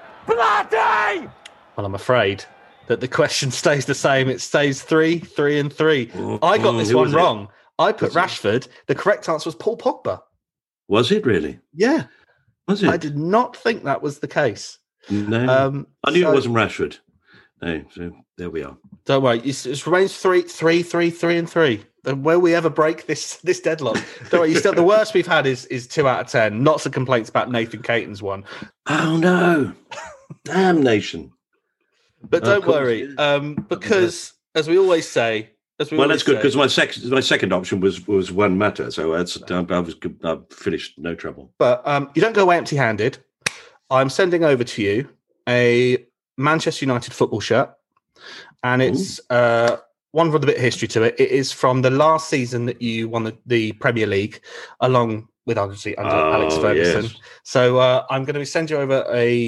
Speaker 10: Bloody!
Speaker 9: Well, I'm afraid that the question stays the same. It stays three, three, and three.
Speaker 7: Oh,
Speaker 9: I got this
Speaker 7: who
Speaker 9: one
Speaker 7: was it?
Speaker 9: wrong. I put
Speaker 7: Was it?
Speaker 9: Rashford. The correct answer was Paul Pogba.
Speaker 7: Was it really?
Speaker 9: Yeah.
Speaker 7: Was it?
Speaker 9: I did not think that was the case.
Speaker 7: No.
Speaker 9: Um,
Speaker 7: I knew
Speaker 9: so-
Speaker 7: it wasn't Rashford. No, so there we are.
Speaker 9: Don't worry. It's, it remains three, three, three, three, and three. And will we ever break this this deadlock? Don't worry. You still, the worst we've had is is two out of ten. Lots of complaints about Nathan Caton's one.
Speaker 7: Oh, no. Damnation.
Speaker 9: But
Speaker 7: Of
Speaker 9: don't
Speaker 7: course,
Speaker 9: worry,
Speaker 7: yeah.
Speaker 9: um, because as we always say, as we
Speaker 7: Well,
Speaker 9: always
Speaker 7: that's good
Speaker 9: say-
Speaker 7: because my second my second option was was one matter, so that's I, I was I finished no trouble.
Speaker 9: But um, you don't go away empty-handed. I'm sending over to you a Manchester United football shirt, and it's uh, one with a bit of history to it. It is from the last season that you won the, the Premier League, along with obviously under
Speaker 7: Oh,
Speaker 9: Alex Ferguson.
Speaker 7: yes.
Speaker 9: So uh, I'm going to send you over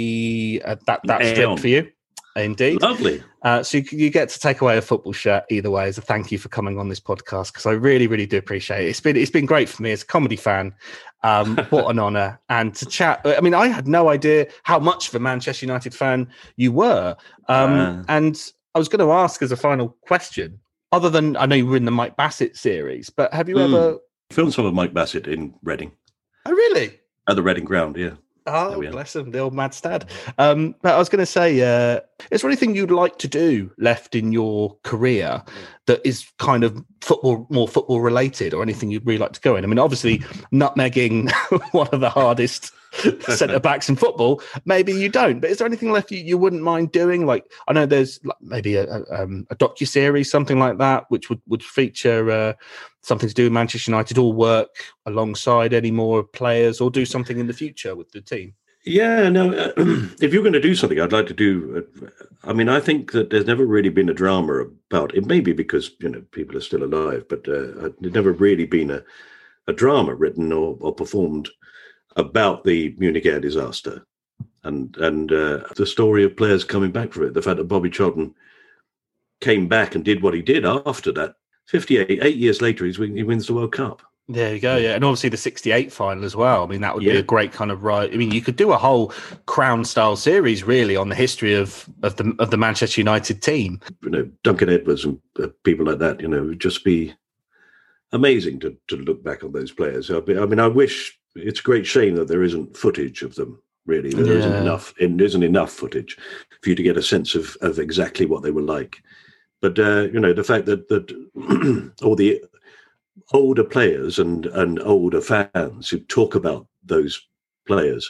Speaker 9: a, a that that
Speaker 7: Damn.
Speaker 9: strip for you. Indeed.
Speaker 7: Lovely.
Speaker 9: Uh, so you, you get to take away a football shirt either way as a thank you for coming on this podcast, because I really, really do appreciate it. It's been it's been great for me as a comedy fan. Um, what an honour. And to chat. I mean, I had no idea how much of a Manchester United fan you were. Um,
Speaker 7: Ah.
Speaker 9: And I was going to ask as a final question, other than I know you were in the Mike Bassett series, but have you
Speaker 7: Mm.
Speaker 9: ever...
Speaker 7: Filmed some of Mike Bassett in Reading.
Speaker 9: Oh, really?
Speaker 7: At the Reading ground, yeah.
Speaker 9: Oh,
Speaker 7: There we are.
Speaker 9: bless him, the old mad stad. Um, but I was going to say, uh, is there anything you'd like to do left in your career that is kind of football, more football related, or anything you'd really like to go in? I mean, obviously, nutmegging one of the hardest centre backs in football, maybe you don't. But is there anything left you, you wouldn't mind doing? Like, I know there's like maybe a, a, um, a docuseries, something like that, which would, would feature uh, something to do with Manchester United, or work alongside any more players, or do something in the future with the team.
Speaker 7: Yeah, no, uh, if you're going to do something, I'd like to do, uh, I mean, I think that there's never really been a drama about it, maybe because, you know, people are still alive, but uh, there's never really been a, a drama written or, or performed about the Munich air disaster and and uh, the story of players coming back from it. The fact that Bobby Charlton came back and did what he did after that. fifty-eight, eight years later, he's, he wins the World Cup.
Speaker 9: There you go, yeah. And obviously the sixty-eight final as well. I mean, that would
Speaker 7: Yeah.
Speaker 9: be a great kind of right. I mean, you could do a whole Crown-style series, really, on the history of, of the of the Manchester United team.
Speaker 7: You know, Duncan Edwards and uh, people like that, you know, would just be amazing to, to look back on those players. I mean, I mean, I wish, it's a great shame that there isn't footage of them, really. There
Speaker 9: Yeah.
Speaker 7: isn't enough, and there isn't enough footage for you to get a sense of, of exactly what they were like. But, uh, you know, the fact that, that all the older players and, and older fans who talk about those players,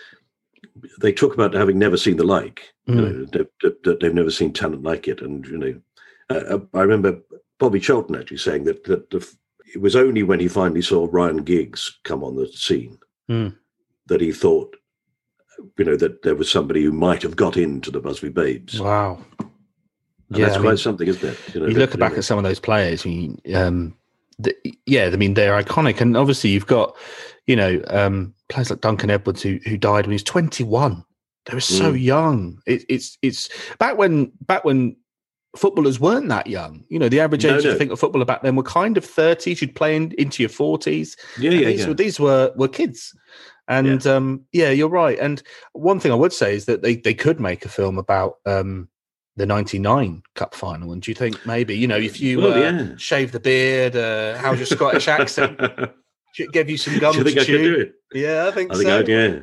Speaker 7: they talk about having never seen the like,
Speaker 9: Mm.
Speaker 7: you know, that, that, that they've never seen talent like it. And, you know, uh, I remember Bobby Charlton actually saying that, that the, it was only when he finally saw Ryan Giggs come on the scene
Speaker 9: Mm.
Speaker 7: that he thought, you know, that there was somebody who might have got into the Busby Babes.
Speaker 9: Wow.
Speaker 7: And
Speaker 9: Yeah,
Speaker 7: that's
Speaker 9: I
Speaker 7: quite
Speaker 9: mean,
Speaker 7: something, isn't it? You know,
Speaker 9: you
Speaker 7: that-
Speaker 9: look back at some of those players, I mean, um, the, yeah, I mean, they're iconic. And obviously you've got, you know, um, players like Duncan Edwards who, who died when he was twenty-one. They were so
Speaker 7: Mm.
Speaker 9: young. It, it's it's back when back when footballers weren't that young. You know, the average
Speaker 7: No,
Speaker 9: age
Speaker 7: no.
Speaker 9: I think of footballer back then were kind of thirties. You'd play in, into your forties.
Speaker 7: Yeah,
Speaker 9: And
Speaker 7: yeah,
Speaker 9: these
Speaker 7: yeah.
Speaker 9: were these were were kids. And yeah. um yeah, you're right. And one thing I would say is that they, they could make a film about um the ninety-nine Cup final. And do you think maybe, you know, if you
Speaker 7: Well,
Speaker 9: uh,
Speaker 7: yeah.
Speaker 9: shave the beard, uh, how's your Scottish accent? Should give you some gum
Speaker 7: Do you think
Speaker 9: to
Speaker 7: I
Speaker 9: chew?
Speaker 7: could do it?
Speaker 9: Yeah, I think
Speaker 7: I think
Speaker 9: so.
Speaker 7: I'd, yeah.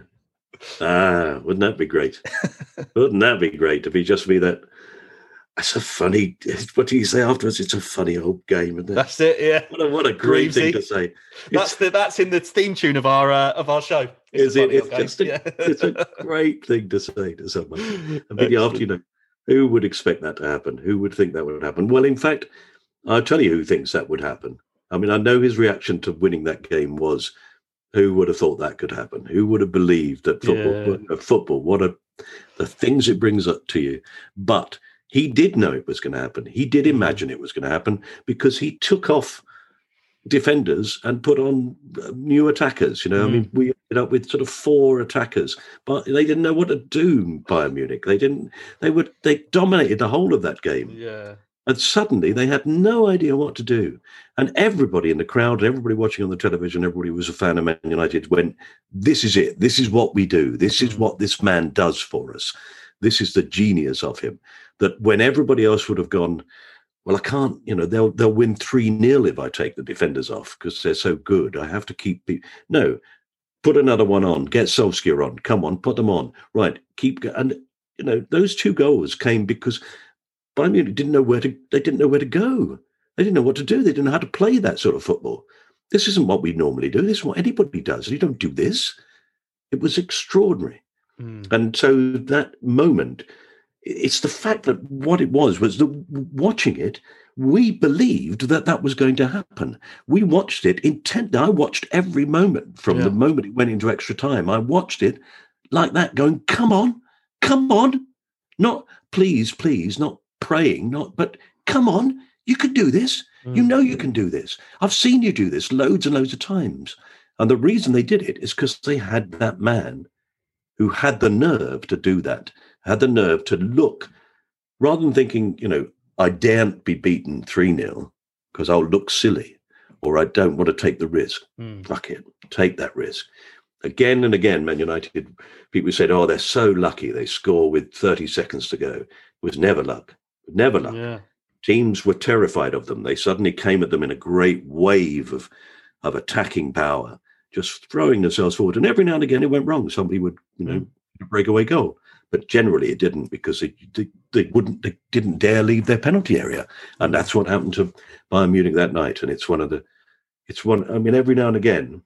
Speaker 7: Ah, wouldn't that be great? Wouldn't that be great to be just be that? That's a funny. What do you say afterwards? It's a funny old game, isn't it?
Speaker 9: That's it. Yeah.
Speaker 7: What a, what a great thing
Speaker 9: Greavesy.
Speaker 7: to say.
Speaker 9: That's the that's in the theme tune of our uh, of our show.
Speaker 7: Is
Speaker 9: a
Speaker 7: it?
Speaker 9: funny
Speaker 7: It's
Speaker 9: old game.
Speaker 7: just a,
Speaker 9: Yeah.
Speaker 7: it's a great thing to say to someone. Immediately after, you know, who would expect that to happen? Who would think that would happen? Well, in fact, I'll tell you who thinks that would happen. I mean, I know his reaction to winning that game was, who would have thought that could happen? Who would have believed that football,
Speaker 9: Yeah.
Speaker 7: uh, football, what a, the things it brings up to you. But he did know it was going to happen. He did imagine it was going to happen because he took off defenders and put on uh, new attackers. You know,
Speaker 9: Mm.
Speaker 7: I mean, we ended up with sort of four attackers, but they didn't know what to do. Bayern Munich, they didn't. They would. They dominated the whole of that game.
Speaker 9: Yeah.
Speaker 7: And suddenly they had no idea what to do. And everybody in the crowd, everybody watching on the television, everybody who was a fan of Man United went, this is it. This is what we do. This is what this man does for us. This is the genius of him. That when everybody else would have gone, well, I can't, you know, they'll they'll win three nil if I take the defenders off because they're so good. I have to keep... Be-. No, put another one on. Get Solskjaer on. Come on, put them on. Right, keep... Go-. And, you know, those two goals came because... Bayern Munich didn't know where to. They didn't know where to go. They didn't know what to do. They didn't know how to play that sort of football. This isn't what we normally do. This is what anybody does. You don't do this. It was extraordinary.
Speaker 9: Mm.
Speaker 7: And so that moment, it's the fact that what it was was that watching it, we believed that that was going to happen. We watched it intently. I watched every moment from
Speaker 9: Yeah.
Speaker 7: the moment it went into extra time. I watched it like that, going, "Come on, come on!" Not please, please, not praying, not, but come on, you can do this. You know you can do this. I've seen you do this loads and loads of times. And the reason they did it is because they had that man who had the nerve to do that, had the nerve to look, rather than thinking, you know, I daren't be beaten three nil because I'll look silly or I don't want to take the risk.
Speaker 9: Mm.
Speaker 7: Fuck it, take that risk. Again and again, Man United, people said, oh, they're so lucky they score with thirty seconds to go. It was never luck. Never luck.
Speaker 9: Yeah.
Speaker 7: Teams were terrified of them. They suddenly came at them in a great wave of, of attacking power, just throwing themselves forward. And every now and again it went wrong. Somebody would, you know,
Speaker 9: Mm.
Speaker 7: break away goal. But generally it didn't because they, they, they wouldn't, they didn't dare leave their penalty area. And that's what happened to Bayern Munich that night. And it's one of the, it's one, I mean, every now and again,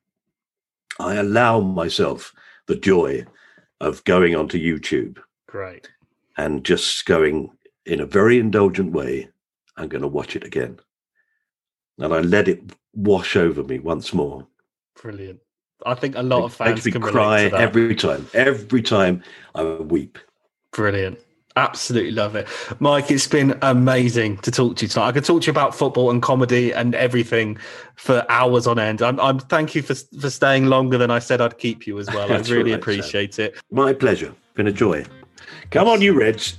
Speaker 7: I allow myself the joy of going onto YouTube
Speaker 9: Great.
Speaker 7: and just going in a very indulgent way, I'm going to watch it again. And I let it wash over me once more.
Speaker 9: Brilliant. I think a lot of
Speaker 7: It
Speaker 9: fans
Speaker 7: makes me
Speaker 9: can relate
Speaker 7: cry
Speaker 9: to that.
Speaker 7: every time. Every time I weep.
Speaker 9: Brilliant. Absolutely love it. Mike, it's been amazing to talk to you tonight. I could talk to you about football and comedy and everything for hours on end. I'm, I'm thank you for for staying longer than I said I'd keep you as well. I really right, appreciate Sam. it.
Speaker 7: My pleasure. Been a joy. Come on, you Reds.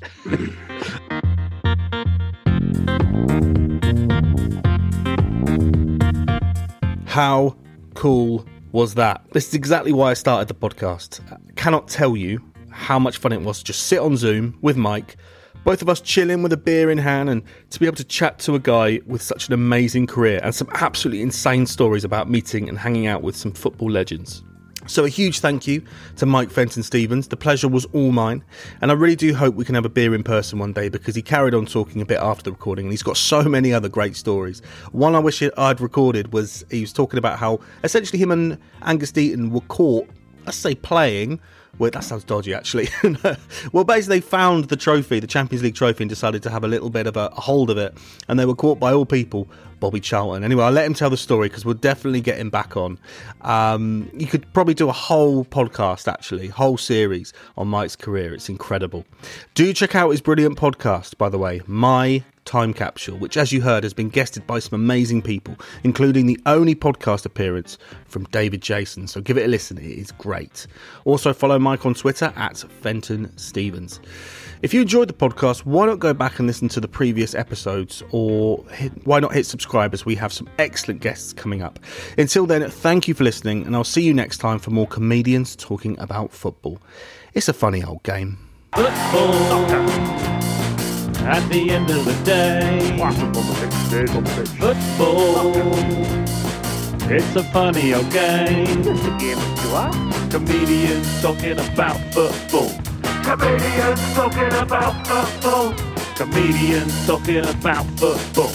Speaker 9: How cool was that? This is exactly why I started the podcast. I cannot tell you how much fun it was to just sit on Zoom with Mike, both of us chilling with a beer in hand, and to be able to chat to a guy with such an amazing career and some absolutely insane stories about meeting and hanging out with some football legends. So a huge thank you to Mike Fenton-Stevens. The pleasure was all mine, and I really do hope we can have a beer in person one day, because he carried on talking a bit after the recording and he's got so many other great stories. One I wish I'd recorded was he was talking about how essentially him and Angus Deaton were caught, let's say playing, well, that sounds dodgy, actually. Well, basically, they found the trophy, the Champions League trophy, and decided to have a little bit of a hold of it. And they were caught by all people, Bobby Charlton. Anyway, I'll let him tell the story, because we'll definitely get him back on. Um, you could probably do a whole podcast, actually, whole series on Mike's career. It's incredible. Do check out his brilliant podcast, by the way, My Time Capsule, which, as you heard, has been guested by some amazing people, including the only podcast appearance from David Jason. So give it a listen. It is great. Also follow Mike on Twitter at Fenton Stevens. If you enjoyed the podcast, why not go back and listen to the previous episodes, or hit, why not hit subscribe, as we have some excellent guests coming up. Until then, thank you for listening, and I'll see you next time for more comedians talking about football. It's a funny old game.
Speaker 8: Football. At the end of the day, football, it's a funny old game. Comedians talking about football. Comedians talking about football. Comedians talking about football.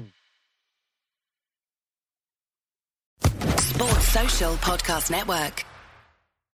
Speaker 11: Sports Social Podcast Network.